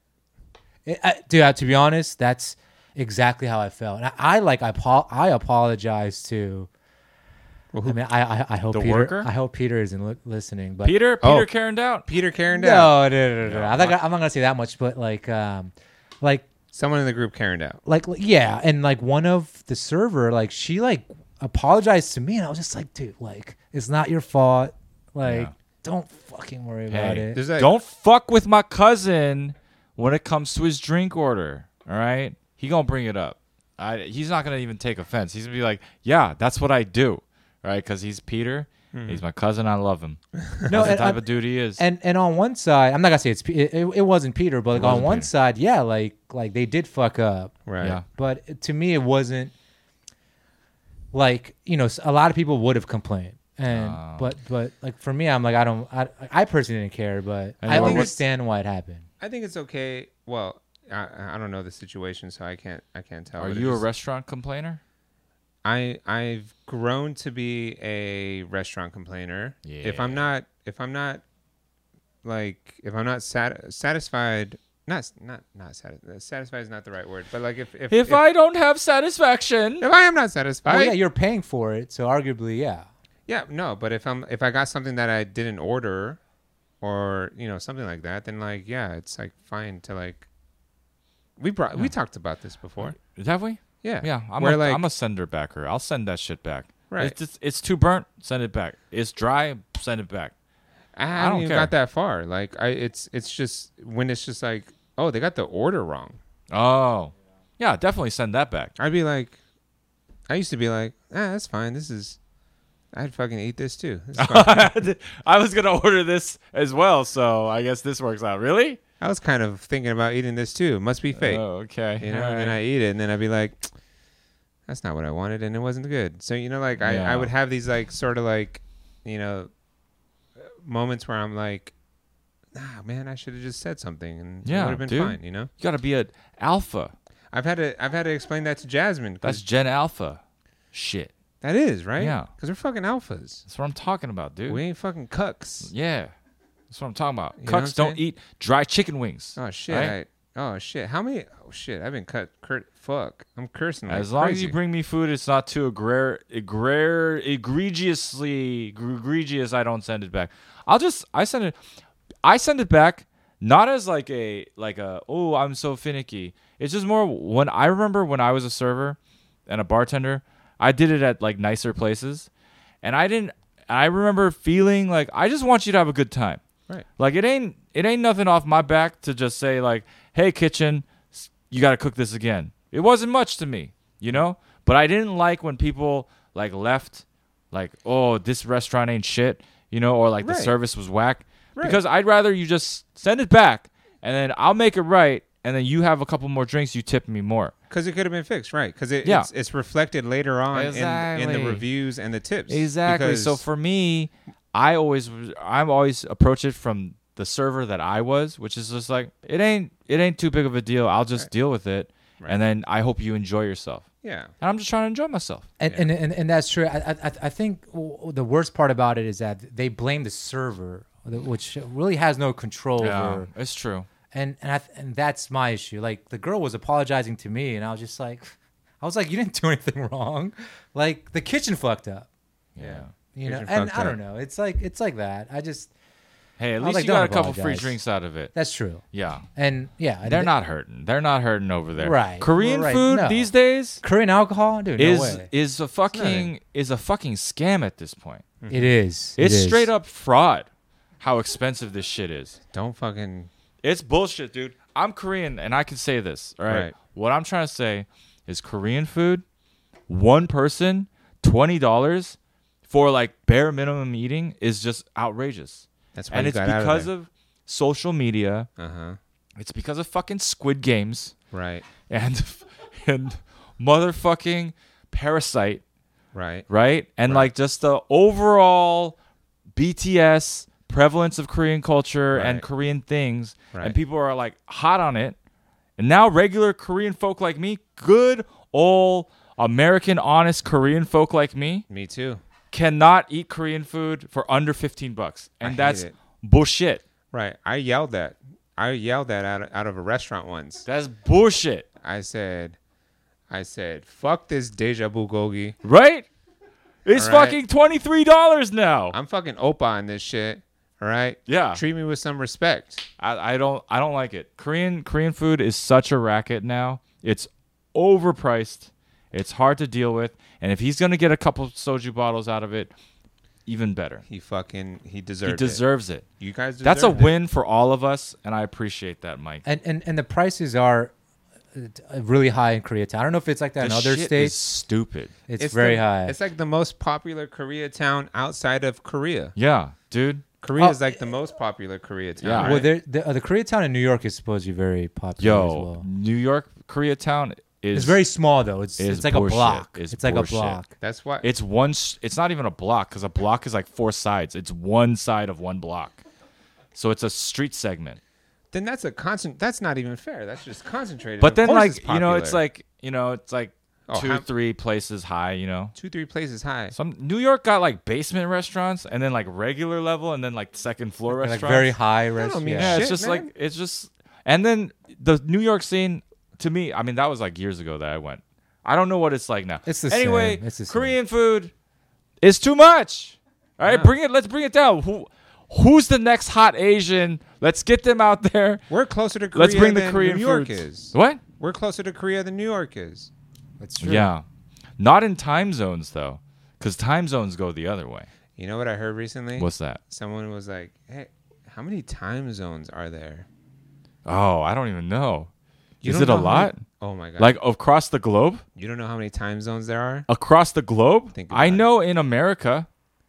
Dude, to be honest, that's exactly how I felt. And I apologize to. Well, I mean, I hope The Peter. worker? I hope Peter isn't listening. But Peter Oh. Karened out. Peter Karen down. no. I'm not gonna say that much, but like Someone in the group Karen out. yeah, and like one of the server, like she like apologized to me, and I was just like, dude, like it's not your fault. Like, Yeah. don't fucking worry about Hey, it. There's like, don't fuck with my cousin when it comes to his drink order. All right, he gonna bring it up. He's not gonna even take offense. He's gonna be like, "Yeah, that's what I do." All right, because he's Peter. He's my cousin. I love him. No, That's the type of dude he is. and on one side, I'm not gonna say it wasn't Peter, but like on wasn't one Peter. side, yeah, like they did fuck up. right. Yeah. But to me, it wasn't like, a lot of people would have complained. And Oh. but like for me, I'm like, I personally didn't care, but And I what- understand why it happened. I think it's okay. Well, I don't know the situation, so I can't tell. Are but you a it's- restaurant complainer? I've grown to be a restaurant complainer. If I'm Yeah. not satisfied, not satisfied is not the right word, but like if I don't have satisfaction, if I am not satisfied, Oh yeah, you're paying for it, so arguably, yeah. yeah, no, but if I got something that I didn't order, or something like that, then like yeah, it's like fine to like. We talked about this before. have we? Yeah, Yeah, I'm Where, a sender backer. I'll send that shit back. Right. It's too burnt. Send it back. It's dry. Send it back. I haven't don't even care. got that far. Like it's just when it's just like, oh, they got the order wrong. Oh, yeah, definitely send that back. I used to be like, that's fine. I'd fucking eat this too. This is fine. I was gonna order this as well, so I guess this works out. Really? I was kind of thinking about eating this too. Must be fake. Oh, okay. And then I eat it, and then I'd be like, that's not what I wanted, and it wasn't good. So like I Yeah. would have these like sort of like moments where I'm like, nah, man, I should have just said something, and it Yeah, would have been dude. fine. You gotta be an alpha. I've had to explain that to Jasmine. 'Cause That's Gen Alpha. Shit. that is right. Yeah. because we're fucking alphas. That's what I'm talking about, dude. We ain't fucking cucks. Yeah. That's what I'm talking about. You know what I'm Cucks don't saying? eat dry chicken wings. Oh shit! Right? Oh shit! How many? Oh shit! I've been cut. Fuck! I'm cursing. Like As long as crazy. you bring me food, it's not too egregious. I don't send it back. I send it back not as like a oh, I'm so finicky. It's just more when I remember when I was a server and a bartender, I did it at like nicer places, and I remember feeling like I just want you to have a good time. Right. Like it ain't nothing off my back to just say like, hey kitchen, you got to cook this again. It wasn't much to me, but I didn't like when people like left like, oh, this restaurant ain't shit, or like the Right. service was whack. Right. Because I'd rather you just send it back and then I'll make it right, and then you have a couple more drinks, you tip me more. Because it could have been fixed, right? Because Yeah. it's reflected later on in the Exactly. reviews and the tips. Exactly. Because- So for me, I'm always approach it from the server that I was, which is just like it ain't too big of a deal. I'll just deal with it, Right. and then I hope you enjoy yourself. yeah, And I'm just trying to enjoy myself. And that's true. I think the worst part about it is that they blame the server which really has no control Yeah, over. it's true. And that's my issue. Like the girl was apologizing to me, and I was just like, you didn't do anything wrong. Like the kitchen fucked up, Yeah. you know. Kitchen And fucked I up. don't know. It's like that. Hey, at I was least like, you got a don't couple free apologize. drinks out of it. that's true. Yeah. And yeah, They're not hurting. They're not hurting over there. Right. Korean Right. food No. these days Korean alcohol, dude. No is way. is a fucking scam at this point. It is. It's It is. straight up fraud. How expensive this shit is. Don't fucking. It's bullshit, dude. I'm Korean and I can say this. All right. Right. What I'm trying to say is Korean food, one person, $20 for like bare minimum eating is just outrageous. That's why And you it's got out because of of social media. there. Uh-huh. It's because of fucking Squid Games Right. and and motherfucking Parasite, Right. right? And Right. like just the overall BTS prevalence of Korean culture and Right. Korean things, Right. and people are like hot on it. And now regular Korean folk like me, good old American honest Korean folk like me, Me too. cannot eat Korean food for under $15, I and hate that's it. bullshit. Right. I yelled that out of a restaurant once. That's bullshit, I said, fuck this deja vu gogi. right? It's All right. fucking $23 now. I'm fucking oppa on this shit. All right. Yeah. Treat me with some respect. I don't like it. Korean food is such a racket now. It's overpriced. It's hard to deal with. And if he's gonna get a couple soju bottles out of it, even better. He He deserved deserves it. You guys That's a deserved it. win for all of us, and I appreciate that, Mike. And the prices are really high in Koreatown. I don't know if it's like that in This other shit states. is stupid. It's very the- high. It's like the most popular Koreatown outside of Korea. Yeah, dude. Korea Oh, is like the most popular Koreatown. Yeah. Right? Well, the Koreatown in New York is supposed to be very popular as Yo, well. New York, Koreatown is It's very small though. It's is like a bullshit. block. Is It's like bullshit. a block. That's why. It's one. It's not even a block because a block is like 4 sides. It's one side of one block, so it's a street segment. then that's That's not even fair. That's just concentrated. But Of then, course like it's you know, it's popular. like Oh, 2, 3 places high. You know, 2-3 places high. some New York got like basement restaurants, and then like regular level, and then like second floor Like restaurants. very high don't restaurant. mean Yeah, shit, it's just man. like it's just, and then the New York scene to me. I mean, that was like years ago that I went. I don't know what it's like now. It's the anyway. same. It's the same. Korean food is too much. All right, Yeah. Let's bring it down. Who's the next hot Asian? Let's get them out there. We're closer to Korea Let's bring the than Korean New York foods. is. What? We're closer to Korea than New York is. That's true. Yeah, not in time zones though, because time zones go the other way. You know what I heard recently? What's that? Someone was like, "Hey, how many time zones are there?" Oh, I don't even know. You Is don't it a know how many- lot? Oh my god! Like across the globe? you don't know how many time zones there are Across the globe? Think I about it. know in America.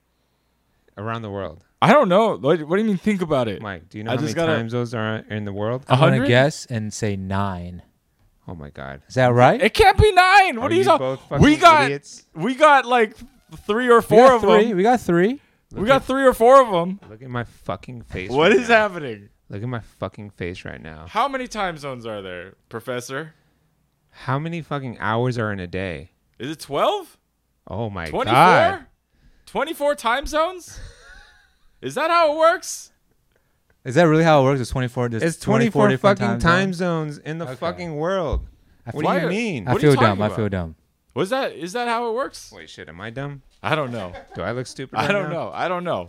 around the world. I don't know. What do you mean? Think about it. Mike, do you know I how many just gotta- time zones are in the world? I'm gonna 100? guess and say 9. Oh my god! Is that right? It can't be 9. What are you both talking? We fucking got idiots? we got like 3 or we 4 got of 3. them. We got 3. We got 3 or 4 of them. Look at my fucking face. What right is now. happening? Look at my fucking face right now. How many time zones are there, Professor? How many fucking hours are in a day? Is it 12? Oh my 24? god! 24 time zones? Is that how it works? Is that really how it works? It's 24. It's 24 different fucking time zones? zones in the Okay. fucking world. I What feel, do you mean? I What are you feel dumb. talking I feel dumb. Is that how it works? Wait, shit. Am I dumb? I don't know. Do I look stupid? I right don't now? know. I don't know.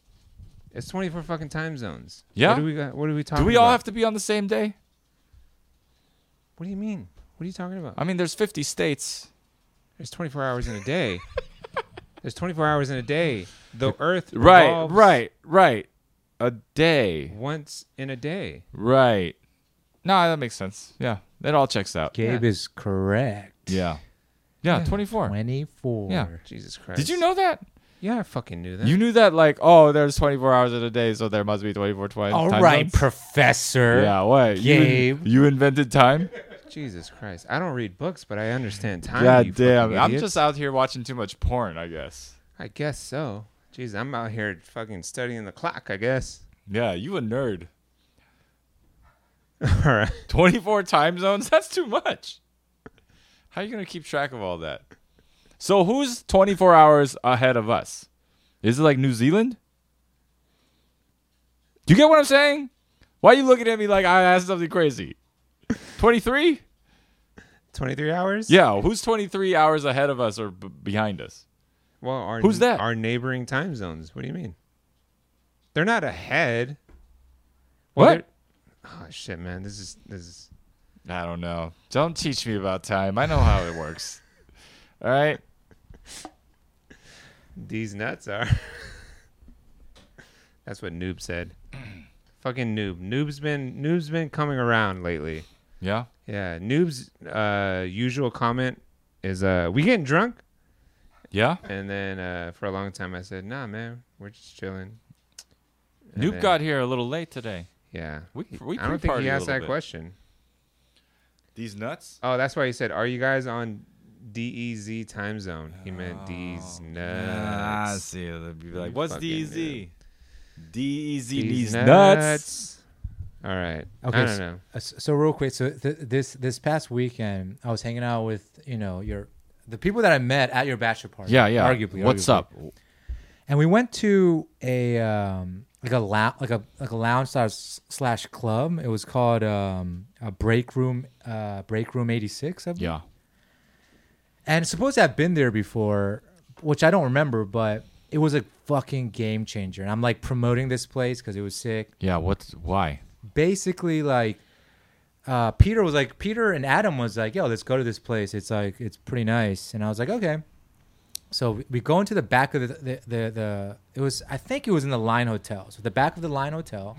It's 24 fucking time zones. Yeah? What do we got? What are we talking Do about? we all have to be on the same day? What do you mean? What are you talking about? I mean, there's 50 states. There's 24 hours in a day. There's 24 hours in a day. The Earth Right, revolves right. A day. once in a day. Right. No, that makes sense. Yeah. It all checks out. Gabe Yeah. is correct. Yeah. Yeah, Yeah. 24. 24. Yeah. Jesus Christ. Did you know that? Yeah, I fucking knew that. You knew that, like, oh, there's 24 hours in a day, so there must be 24 All time right, zones? Professor. Yeah, what? Gabe. You invented time? Jesus Christ. I don't read books, but I understand time. God you damn. fucking I'm idiots. just out here watching too much porn, I guess. I guess so. Jeez, I'm out here fucking studying the clock, I guess. Yeah, you a nerd. All right. 24 time zones? That's too much. How are you going to keep track of all that? So who's 24 hours ahead of us? Is it like New Zealand? Do you get what I'm saying? Why are you looking at me like I asked something crazy? 23? 23 hours? Yeah, who's 23 hours ahead of us or behind us? Well, Who's that? Our neighboring time zones. What do you mean? They're not ahead. What? Oh shit, man. This is. I don't know. Don't teach me about time. I know how it works. All right? These nuts are. That's what Noob said. Fucking Noob. Noob's been coming around lately. Yeah? Yeah. Noob's usual comment is we getting drunk? Yeah? And then for a long time I said, nah, man, we're just chilling. And Noob then- got here a little late today. Yeah. We I don't think pre-partied he a asked little that bit. question. These nuts? Oh, that's why he said, are you guys on DEZ time zone? He meant D's nuts. I see. They'd be like, You what's fucking DEZ? noob. DEZ These these nuts. All right. Okay, I don't know. So real quick, so this past weekend, I was hanging out with the people that I met at your bachelor party. Yeah, yeah. Arguably. What's up? And we went to a lounge slash club. It was called a Break Room 86, I believe. Yeah. And supposed to have been there before, which I don't remember, but it was a fucking game changer. And I'm like promoting this place because it was sick. Yeah, why? Basically, like Peter and Adam was like, yo, let's go to this place. It's like, it's pretty nice. And I was like, okay. So we go into the back of I think it was in the Line Hotel. So the back of the Line Hotel.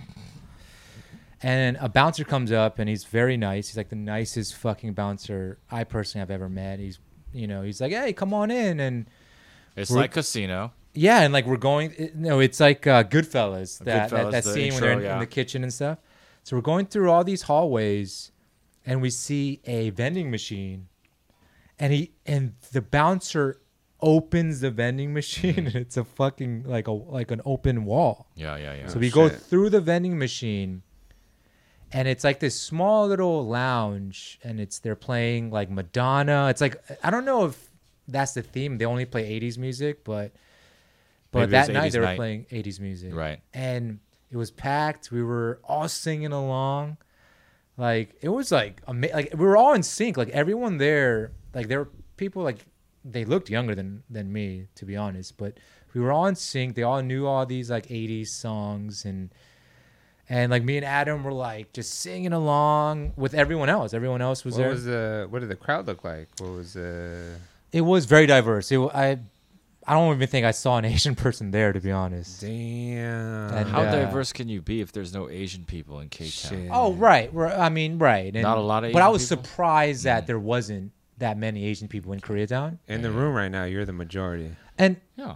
And a bouncer comes up and he's very nice. He's like the nicest fucking bouncer I personally have ever met. He's like, hey, come on in. And It's We're- like casino. yeah, and like we're going, it's like Goodfellas, that Goodfellas, scene the when intro, they're in yeah. the kitchen and stuff. So we're going through all these hallways, and we see a vending machine, and the bouncer opens the vending machine, and it's a fucking like an open wall. Yeah. So we go shit. through the vending machine, and it's like this small little lounge, and they're playing like Madonna. It's like, I don't know if that's the theme. They only play 80s music, but Maybe that it's night 80s they were night. playing 80s music. Right. And it was packed. We were all singing along. Like, it was like like we were all in sync. Like everyone there, like there were people like they looked younger than me, to be honest, but we were all in sync. They all knew all these like 80s songs, and like me and Adam were like just singing along with everyone else. Everyone else was there. What did the crowd look like? What was It was very diverse. I don't even think I saw an Asian person there, to be honest. damn. And, How uh, diverse can you be if there's no Asian people in Cape Town? Shit. Oh, right. Right. And, Not a lot of But I Asian was people? surprised that there wasn't that many Asian people in Koreatown. In the room right now, you're the majority. And Yeah.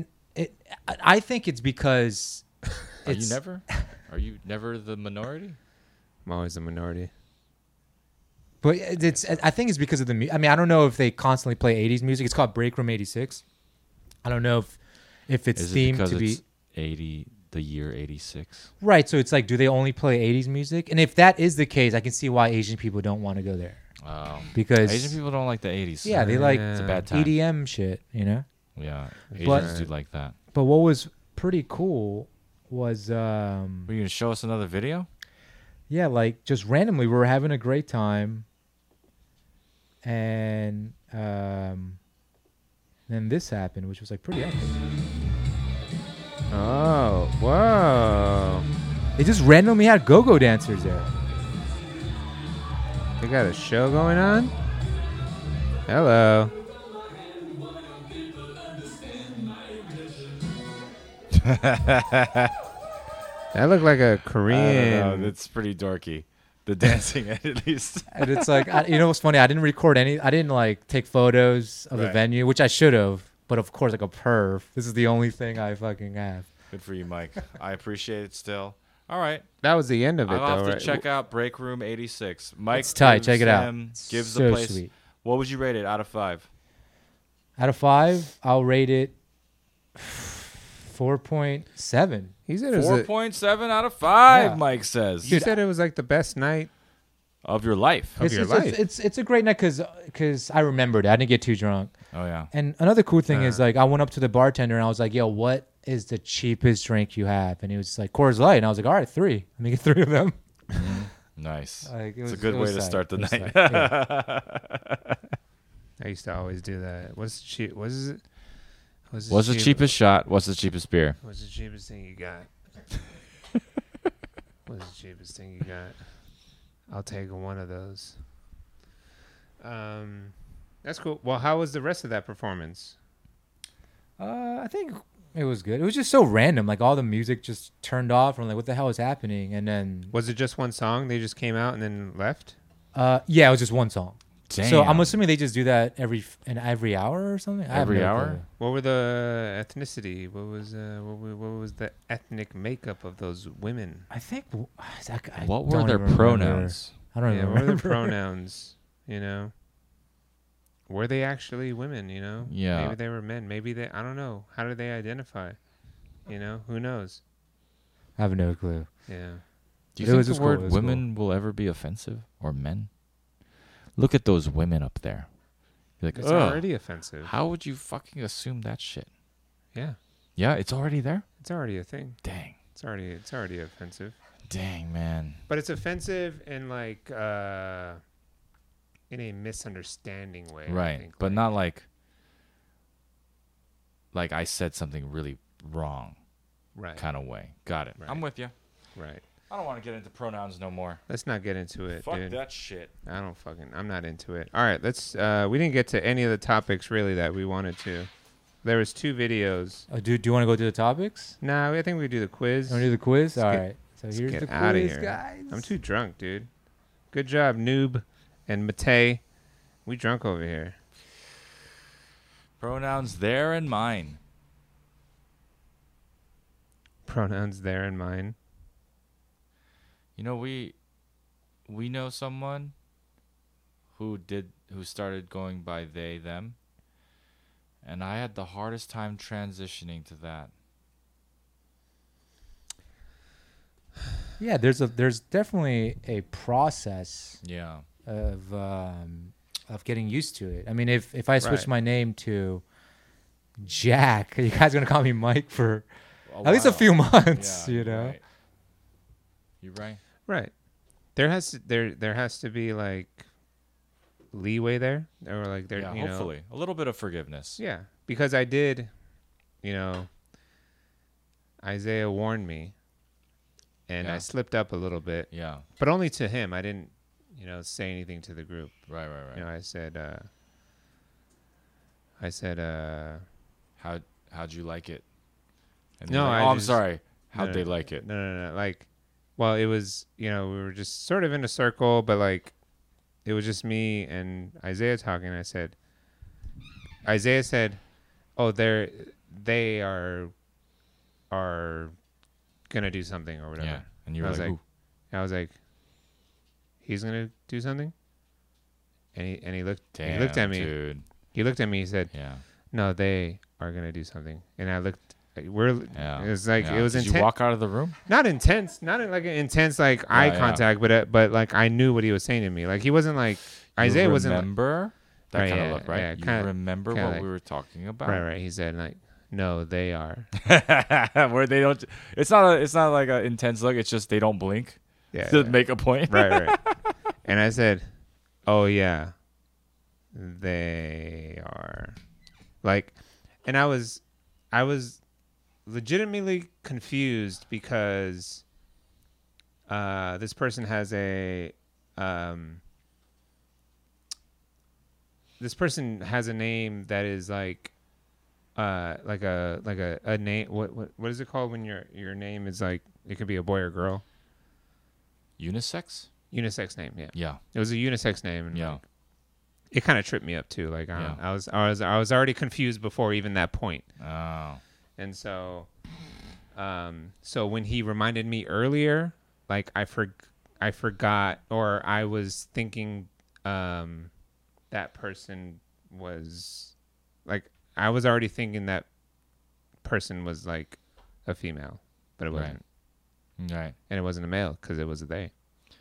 I think it's because Are you never the minority? I'm always the minority. But I think it's because of the I mean, I don't know if they constantly play 80s music. It's called Break Room 86. I don't know if it's Is it themed because to be it's 80, the year 86? right. So it's like, do they only play 80s music? And if that is the case, I can see why Asian people don't want to go there, because Asian people don't like the 80s. yeah, they like It's a bad time. EDM shit, you know. Yeah, But- Asians do like that. But what was pretty cool was Were you gonna show us another video? yeah, like just randomly we were having a great time, and then this happened, which was like pretty epic. Oh, whoa. They just randomly had go-go dancers there. They got a show going on? Hello. That looked like a I Korean. don't know. That's pretty dorky. The dancing, at least. And it's like, you know what's funny? I didn't record I didn't like take photos of the Right. venue, which I should have. But of course, like a perv, this is the only thing I fucking have. Good for you, Mike. I appreciate it still. All right. That was the end of it, I'll have though, to right? check out Break Room 86. Mike, It's tight. gives Check it out. them- Gives So the place. sweet. What would you rate it out of 5? Out of 5, I'll rate it 4.7. He said it was 4.7 out of 5. Yeah. Mike says he said it was like the best night. of your life. Of your life. It's a great night because I remembered it. I didn't get too drunk. Oh yeah. And another cool thing is like I went up to the bartender and I was like, "Yo, what is the cheapest drink you have? And he was just like, Coors Light. And I was like, all right, 3. Let me get 3 of them. Nice. Like, It's a good way to start the night. Yeah. I used to always do that. What's cheap? What is it? What's the cheapest shot? What's the cheapest beer? What's the cheapest thing you got? What's the cheapest thing you got? I'll take one of those. That's cool. Well, how was the rest of that performance? I think it was good. It was just so random. Like all the music just turned off. And I'm like, what the hell is happening? And then, Was it just one song? They just came out and then left? yeah, it was just one song. Damn. So I'm assuming they just do that every hour or something. I have Every no hour? clue. What were the ethnicity? What was the ethnic makeup of those women? I think. I What were don't their even remember. pronouns? I don't Yeah, even what were the remember. pronouns? You know, were they actually women? You know, Yeah. Maybe they were men. Maybe they. I don't know. How did they identify? You know, who knows? I have no clue. Yeah. Do you It think was the just cool. word It was women will ever be offensive or men? Look at those women up there. You're like, It's ugh. already offensive. How would you fucking assume that shit? Yeah, Yeah, it's already there. it's already a thing. Dang, It's already offensive. dang, man. But it's offensive in like in a misunderstanding way. I Right, think, but not like I said something really wrong right. kind of way. Got it. Right. I'm with you. Right. I don't want to get into pronouns no more. Let's not get into it, Fuck dude. that shit. I'm not into it. All right, let's we didn't get to any of the topics really that we wanted to. There was 2 videos. Do you want to go to the topics? Nah, I think we do the quiz. You want to do the quiz? Let's All get- right. So let's here's get the outta quiz, here. guys. I'm too drunk, dude. Good job, Noob and Matei. We drunk over here. Pronouns there and mine. Pronouns there and mine. You know, we know someone who started going by they them, and I had the hardest time transitioning to that. Yeah, there's definitely a process Yeah. of getting used to it. I mean, if I switch Right. my name to Jack, you guys gonna call me Mike for A at least a while. few months, Yeah, you you're know? right. You're right. Right. There has to be like leeway there, or like there. Yeah, you know, hopefully. A little bit of forgiveness. Yeah, because I did, you know, Isaiah warned me, and Yeah. I slipped up a little bit, Yeah. but only to him. I didn't, you know, say anything to the group. Right, right, right. You know, I said, How'd you like it? And No, they're like, I I'm just- sorry. How'd no, they like it? no. Like, well, it was, you know, we were just sort of in a circle, but like, it was just me and Isaiah talking. Isaiah said, "Oh, they are gonna do something or whatever." Yeah. And you I were was like, like- ooh. I was like, "He's gonna do something," and he looked Damn, he looked at me. dude. He looked at me. He said, Yeah. "No, they are gonna do something." And I looked. We're. Yeah. It was like yeah. it was Did intense. you walk out of the room? Not intense. Not like an intense like eye yeah. contact, but like I knew what he was saying to me. Like he wasn't like Isaiah you wasn't. Like, remember that Right, kind of yeah, look, right? yeah, You kinda- remember kinda what like- we were talking about? right. He said like, "No, they are." Where they don't. It's not like an intense look. It's just they don't blink Yeah. to make a point. right. And I said, "Oh yeah, they are." Like, and I was legitimately confused because this person has a name that is like a name. What is it called when your name is like it could be a boy or girl? Unisex? Unisex name, yeah. Yeah. It was a unisex name, and Yeah. like, it kind of tripped me up too. Like Yeah. I was already confused before even that point, Oh. and so when he reminded me earlier, like I forgot, or I was thinking that person was like I was already thinking that person was like a female, but it Right. wasn't, Right. and it wasn't a male because it was a they.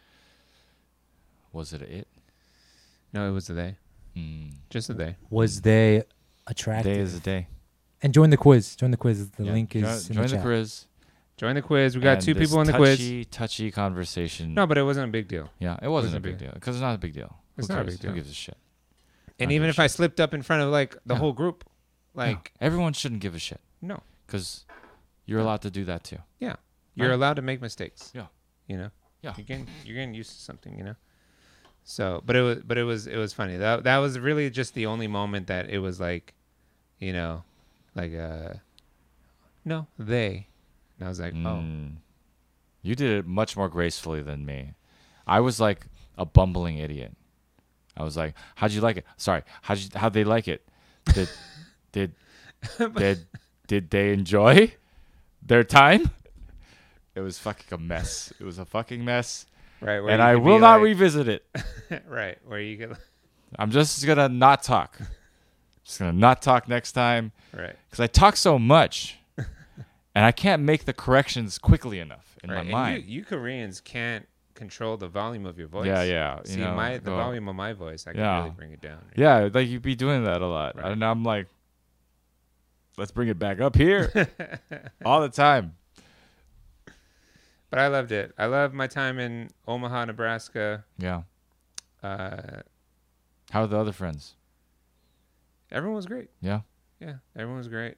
Was it it? No, it was a they, Mm. just a they. Was they attractive? Day is a day. And join the quiz. Join the quiz. The Yeah, link is join in the the chat. quiz. Join the quiz. We got And 2 this people in the quiz. touchy conversation. No, but it wasn't a big deal. Yeah, it wasn't a Wasn't big big. deal because it's not a big deal. It's Who not a cares? big deal. Who gives a shit? And Not even give if a I shit. slipped up in front of like the Yeah. whole group, No, like everyone shouldn't give a shit no, because you're allowed to do that too. you're Right. allowed to make mistakes. Yeah. You know. Yeah. You're getting used to something. You know. So, but it was funny. That was really just the only moment that it was like, you know, like no, they. And I was like, oh. You did it much more gracefully than me. I was like a bumbling idiot. I was like, "How'd you like it?" Sorry, how'd they like it? Did did they enjoy their time? It was fucking a mess. It was a fucking mess, Right. Where and you I could will be not like- revisit it. Right. Where you could. I'm just gonna not talk. Just gonna not talk next time Right. because I talk so much, and I can't make the corrections quickly enough in Right. my And mind. you Koreans can't control the volume of your voice. Yeah. See, you know, the go- volume of my voice, I can Yeah. really bring it down. Yeah, like you'd be doing that a lot. Right. And I'm like, let's bring it back up here all the time. But I loved it. I loved my time in Omaha, Nebraska. Yeah. Uh, How are the other friends? everyone was great. Yeah. Yeah, everyone was great.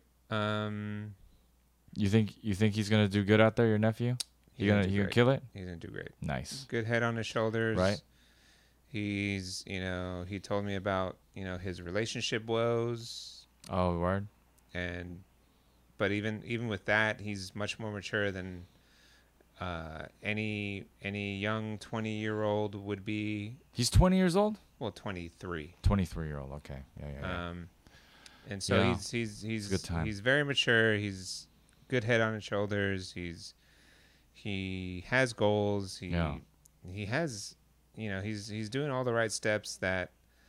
You think he's gonna do good out there, your nephew? He's You gonna gonna do you gonna great. kill it? He's gonna do great. Nice. Good head on his shoulders. Right. He's, he told me about, his relationship woes, Oh, word. but even with that, he's much more mature than any young 20-year-old would be. He's 20 years old. Well, 23. 23-year-old. Okay. Yeah. And so Yeah. he's Good time. he's very mature. He's good head on his shoulders. He has goals. He has, he's doing all the right steps that,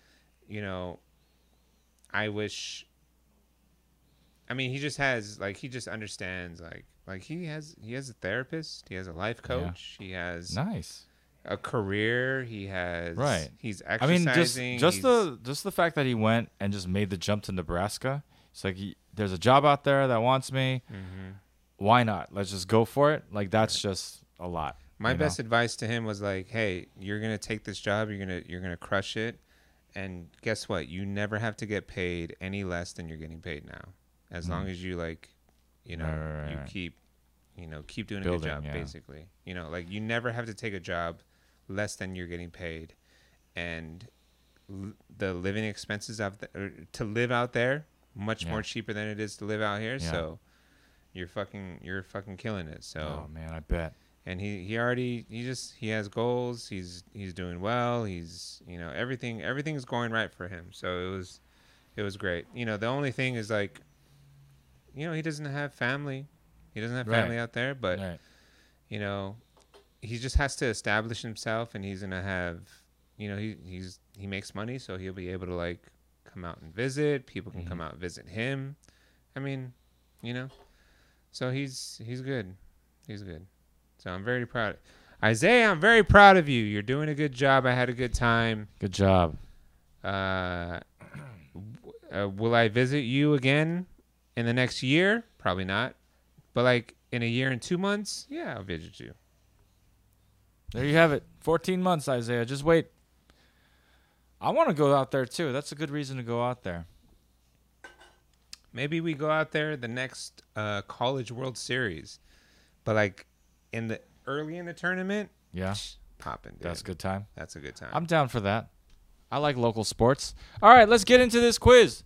I wish. I mean, he just has he just understands he has a therapist. He has a life coach. He has Nice. a career. He has Right. He's I mean, exercising. just the fact that he went and just made the jump to Nebraska. It's like there's a job out there that wants me. Mhm. Why not? Let's just go for it. Like that's just a lot. My you best know? advice to him was hey, you're gonna take this job. You're gonna crush it, and guess what? You never have to get paid any less than you're getting paid now, as long as you Right, you right. keep, keep doing a Building, good job. yeah. Basically, you never have to take a job less than you're getting paid, and the living expenses to live out there much more cheaper than it is to live out here. Yeah. So you're fucking killing it. So. Oh man, I bet. And he has goals. He's doing well. He's everything's going right for him. So it was great. The only thing is he doesn't have family. He doesn't have family out there, but Right. He just has to establish himself, and he's gonna have he makes money, so he'll be able to come out and visit. People can come out and visit him. I mean, so he's good. He's good. So I'm very proud. Isaiah, I'm very proud of you. You're doing a good job. I had a good time. Good job. Will I visit you again in the next year? Probably not. But in a year and 2 months, yeah, I'll visit you. There you have it. 14 months, Isaiah. Just wait. I want to go out there too. That's a good reason to go out there. Maybe we go out there the next College World Series. But early in the tournament, Yeah. popping. Dude. That's a good time. That's a good time. I'm down for that. I like local sports. All right, let's get into this quiz.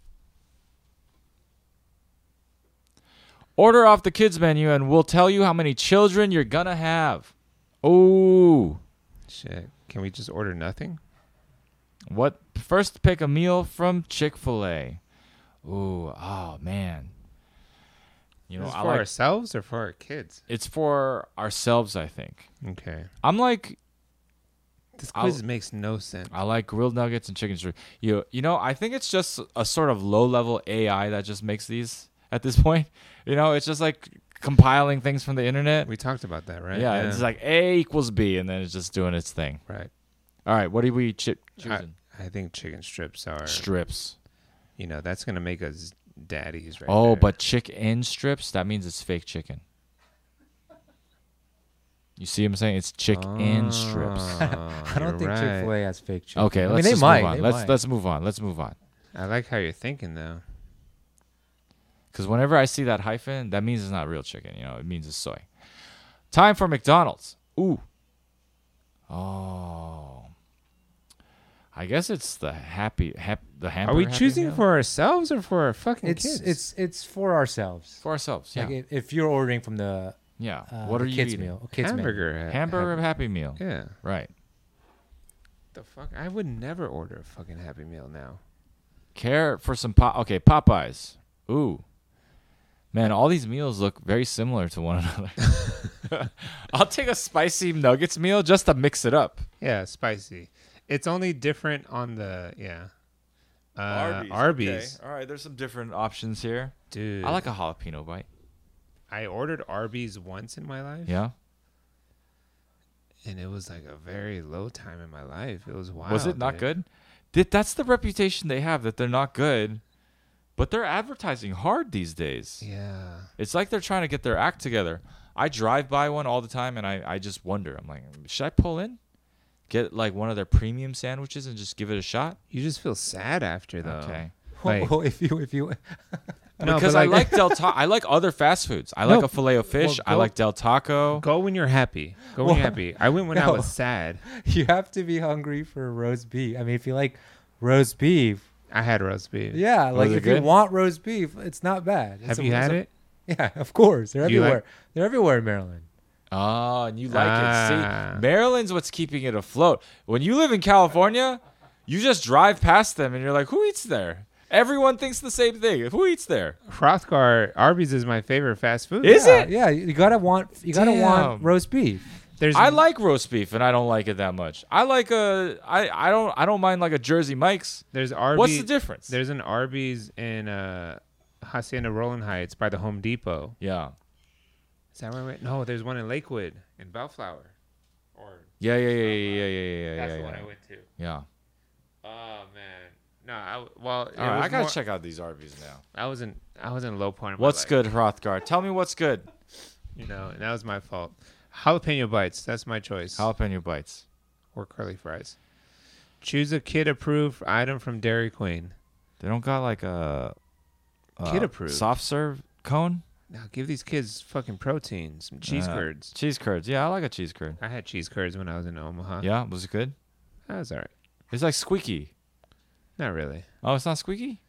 Order off the kids menu and we'll tell you how many children you're gonna have. Ooh. Shit. Can we just order nothing? What? First pick a meal from Chick-fil-A. Ooh, oh man. You know, Is this I for like ourselves or for our kids? it's for ourselves, I think. Okay. I'm like This quiz makes no sense. I like grilled nuggets and chicken strip. You know, I think it's just a sort of low-level AI that just makes these at this point. It's just like compiling things from the internet. We talked about that, right? Yeah, it's like A equals B, and then it's just doing its thing. right. All right, what are we choosing? I think chicken strips are. Strips. That's gonna make us daddies right Oh, there. but chicken strips, that means it's fake chicken. You see what I'm saying? It's chicken strips. I don't think Chick-fil-A has fake chicken. Okay, I let's mean, they just might. move on. They Let's might. let's move on. Let's move on. I like how you're thinking though. Because whenever I see that hyphen, that means it's not real chicken. You know, it means it's soy. Time for McDonald's. Ooh. Oh. I guess it's the the hamburger. Are we Happy choosing Meal? for ourselves or for our fucking kids? It's for ourselves. For ourselves? Yeah. Like if you're ordering from the Yeah. What the are you kids eating? meal, kids menu. hamburger. Hamburger Happy Meal. Yeah. Right. The fuck? I would never order a fucking Happy Meal now. Care for some okay, Popeyes. Ooh. Man, all these meals look very similar to one another. I'll take a spicy nuggets meal just to mix it up. Yeah, spicy. It's only different on the Arby's. Okay. All right, there's some different options here. Dude. I like a jalapeno bite. I ordered Arby's once in my life. Yeah. And it was like a very low time in my life. It was wild. Was it not dude. good? That's the reputation they have, that they're not good. But they're advertising hard these days. Yeah. It's like they're trying to get their act together. I drive by one all the time, and I just wonder. I'm like, should I pull in? Get like one of their premium sandwiches and just give it a shot? You just feel sad after though. Okay. Like- Well, if you No, Because but I like I like other fast foods. I like No, a filet of fish. well, I go- like Del Taco. Go when you're happy. Go when you're happy. I went when I No. was sad. you have to be hungry for roast beef. I mean, if you like roast beef, I had roast beef. yeah, like Was it if you good? want roast beef, it's not bad. Have you had it? Yeah, of course. They're You like- everywhere. They're everywhere in Maryland. Oh, and you like it. Ah. See, Maryland's what's keeping it afloat. When you live in California, you just drive past them and you're like, who eats there? Everyone thinks the same thing. Who eats there? Hrothgar Arby's is my favorite fast food. Is yeah, it? Yeah, you gotta want Damn. roast beef. There's I like roast beef and I don't like it that much. I like I don't mind like a Jersey Mike's. there's Arby's. What's the difference? There's an Arby's in Hacienda Rolling Heights by the Home Depot. Yeah. Is that where we went? No, there's one in Lakewood in Bellflower. Or Yeah. that's the one I went to. Yeah. Oh man, no. All right, I gotta check out these Arby's now. I was in low point. Of What's my life, good, Hrothgar? Tell me what's good. You know, and that was my fault. Jalapeno bites. That's my choice. Jalapeno bites. Or curly fries. Choose a kid-approved item from Dairy Queen. They don't got like a Kid approved. soft serve cone. Now give these kids fucking protein, some cheese curds. Cheese curds. Yeah, I like a cheese curd. I had cheese curds when I was in Omaha. Yeah, was it good? That was all right. It's like squeaky. Not really. Oh, it's not squeaky?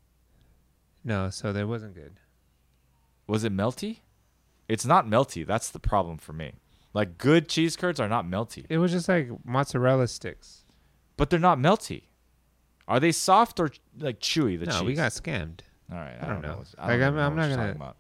No, so that wasn't good. Was it melty? It's not melty. That's the problem for me. Like good cheese curds are not melty, It was just like mozzarella sticks. but they're not melty. Are they soft or like chewy? The no, cheese. we got scammed. All right, I don't know. I Like, don't I'm know not what you're gonna- talking about.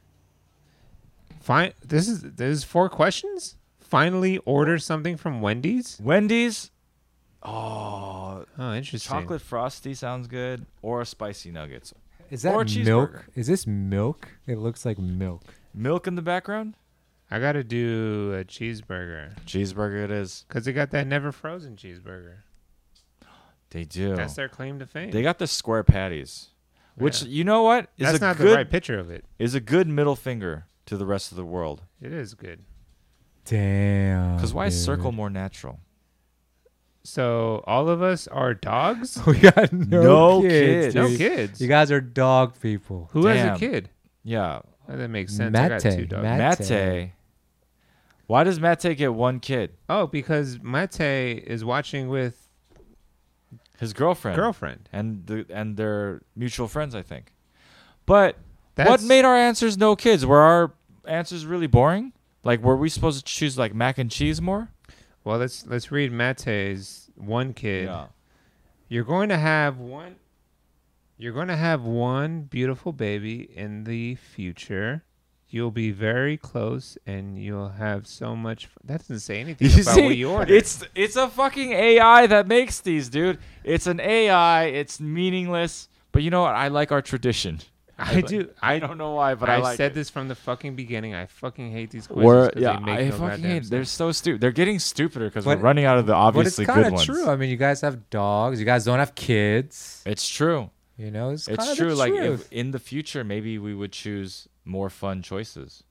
Fine. This is 4 questions. Finally, order something from Wendy's. Wendy's. Oh, Oh, interesting. chocolate frosty sounds good, or spicy nuggets. Is Or a that milk? cheeseburger. Is this milk? It looks like milk. Milk in the background. I gotta do a cheeseburger Cheeseburger it is. because they got that never frozen cheeseburger. They do. That's their claim to fame. They got the square patties, which Yeah. you know what is That's a not good the right picture of it. is a good middle finger to the rest of the world. It is good. Damn. Because why is dude. circle more natural? So all of us are dogs. We got no kids. No dude. kids. You guys are dog people. Who has Damn. a kid? Yeah, Oh, that makes sense. I got 2 dogs. Mate. Why does Mate get one kid? Oh, because Mate is watching with His girlfriend. girlfriend. And their mutual friends, I think. But what That's- made our answers no kids? Were our answers really boring? Like, were we supposed to choose like mac and cheese more? Well, let's read Mate's one kid. You're going to have one. You're going to have one beautiful baby in the future. You'll be very close, and you'll have so much. That doesn't say anything You about see, what you ordered. it's a fucking AI that makes these, dude. It's an AI. It's meaningless. But you know what? I like our tradition. I do. I don't know why, but I I've like said it. this from the fucking beginning. I fucking hate these quizzes. We're, 'cause yeah, they make I no fucking goddamn hate. They're sense. so stupid. They're getting stupider because we're But- running out of the But it's obviously kind good of ones. true. I mean, you guys have dogs. You guys don't have kids. It's true. You know, it's It's kind true. of the Like truth. if in the future, maybe we would choose more fun choices.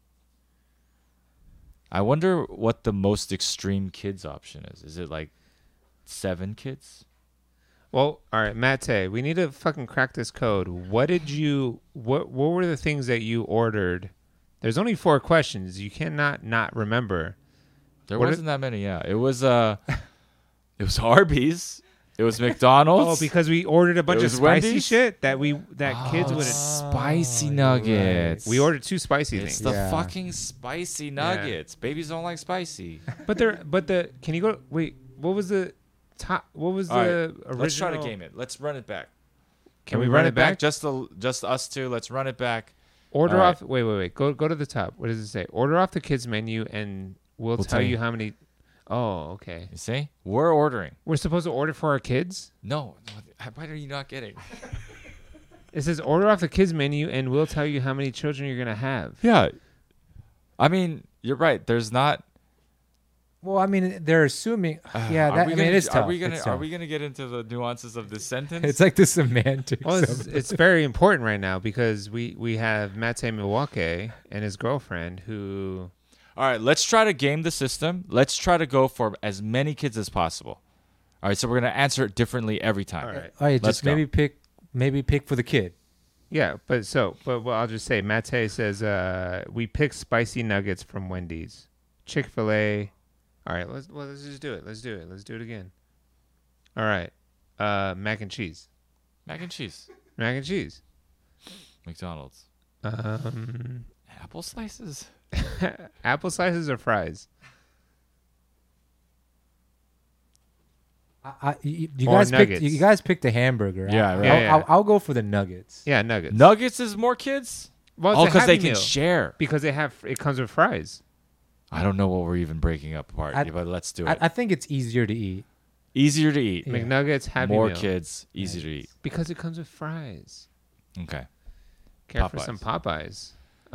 I wonder what the most extreme kids option is. Is it like 7 kids? Well, all right, Mate, we need to fucking crack this code. What were the things that you ordered? There's only 4 questions. You cannot not remember. There What wasn't that many. Yeah, it was it was Arby's. It was McDonald's. Oh, because we ordered a bunch of was spicy Wendy's? shit that kids Oh, would. spicy you're nuggets. We ordered 2 spicy It's things. the Yeah. fucking spicy nuggets. Babies don't like spicy. Can you go? Wait, what was the top? What was All the right, original? let's try to game it. Let's run it back. Can we run it back? Just us two. Let's run it back. Order All off. Wait. Go to the top. What does it say? Order off the kids menu, and we'll tell you how many. Oh, okay. You see, we're ordering. We're supposed to order for our kids. No, why are you not getting? It says order off the kids menu, and we'll tell you how many children you're gonna have. Yeah, I mean, you're right. There's not. Well, I mean, they're assuming. Yeah, Are that, we I gonna- mean, it's tough. Are we gonna It's Are tough. we gonna get into the nuances of this sentence? It's like the semantics. Well, of it. it's very important right now because we have Mate Milwaukee and his girlfriend who. All right, let's try to game the system. Let's try to go for as many kids as possible. All right, so we're gonna answer it differently every time. All right. All right, let's just maybe pick for the kid. Yeah, but well, I'll just say Mate says we picked spicy nuggets from Wendy's, Chick-fil-A. All right, let's just do it. Let's do it again. All right, mac and cheese. Mac and cheese, Mac and cheese. McDonald's, apple slices. Apple slices or fries? You Or guys picked. nuggets. You guys picked a hamburger. Yeah, right. Yeah. I'll go for the nuggets. Yeah, nuggets. Nuggets is more kids. Well, Oh, it's a because they Happy can Meal. share. Because it comes with fries. I don't know what we're even breaking up apart, I- but let's do it. I think it's easier to eat. Easier to eat. Yeah. McNuggets, Happy More Meal. kids, easy to eat. Because it comes with fries. Okay. Care for some Popeyes.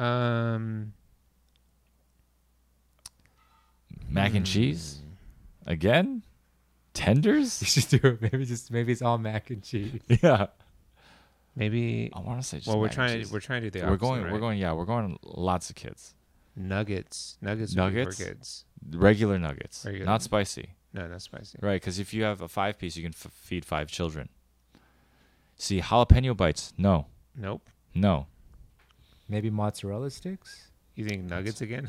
Mac and cheese? Again? Tenders? You should do it. Maybe it's all mac and cheese. Yeah. Maybe. I want to say just Well, we're mac and trying cheese. to do the we're opposite, going right? we're going lots of kids. Nuggets would be Nuggets? for kids. Regular nuggets, Regular. not spicy. No, not spicy. Right, because if you have a 5-piece, you can feed 5 children. See, jalapeno bites? No. Nope. No. Maybe mozzarella sticks. You think nuggets again?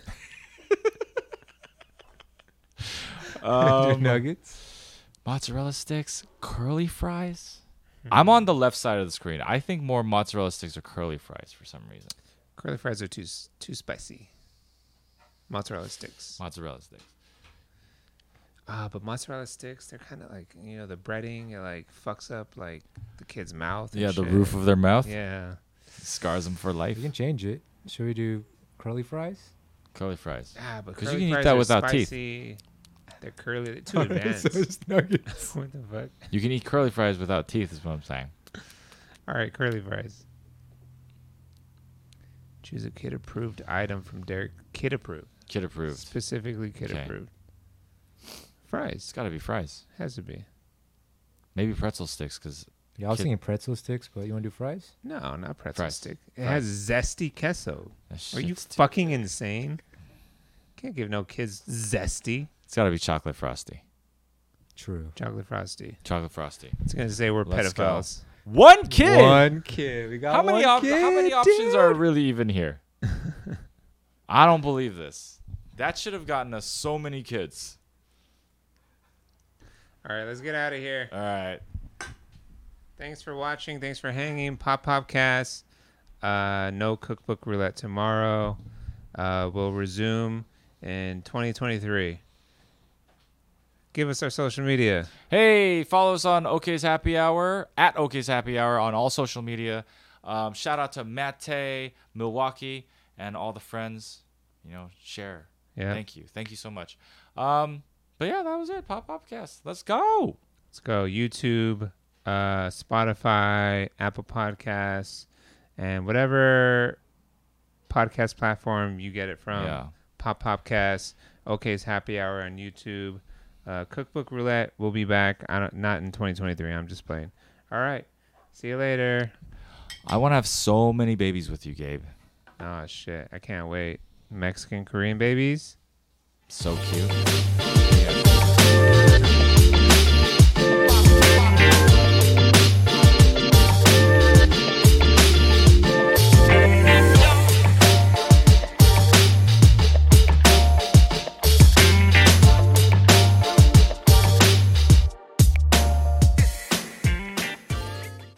Nuggets. Mozzarella sticks, curly fries. I'm on the left side of the screen. I think more mozzarella sticks or curly fries for some reason. Curly fries are too spicy. Mozzarella sticks. Mozzarella sticks. But mozzarella sticks, they're kind of like, the breading, it like fucks up like the kid's mouth. and Yeah, the shit. roof of their mouth Yeah. scars them for life. You can change it. Should we do curly fries? Curly fries. But 'Cause you curly can eat fries that are without teeth. spicy. They're curly. They're too advanced. So it's nuggets. What the fuck? You can eat curly fries without teeth, is what I'm saying. All right, curly fries. Choose a kid-approved item from Derek. Kid-approved. Kid approved. Specifically kid-approved. It's Fries. got to be fries. Has to be. Maybe pretzel sticks, because Yeah, I was Kid- thinking pretzel sticks, but you want to do fries? No, not pretzel Fries. stick. It Fries. has zesty queso. Are you it's fucking insane? Can't give no kids zesty got to be chocolate frosty. True. chocolate frosty. Chocolate frosty. It's gonna say we're Let's go. pedophiles. One kid. One kid. We got How many one kid, how many options dude. are really even here? I don't believe this. That should have gotten us so many kids. All right, let's get out of here. All right. Thanks for watching. Thanks for hanging. Popcast. No cookbook roulette tomorrow. We'll resume in 2023. Give us our social media. Hey, follow us on OK's Happy Hour, at OK's Happy Hour on all social media. Shout out to Mate, Milwaukee, and all the friends. Share. Yeah. Thank you. Thank you so much. But yeah, that was it. Popcast. Let's go. Let's go. YouTube, Spotify, Apple Podcasts, and whatever podcast platform you get it from. Yeah. Popcast. OK's Happy Hour on YouTube. Cookbook Roulette will be back. Not in 2023. I'm just playing. All right. See you later. I want to have so many babies with you, Gabe. Oh shit, I can't wait. Mexican Korean babies. So cute.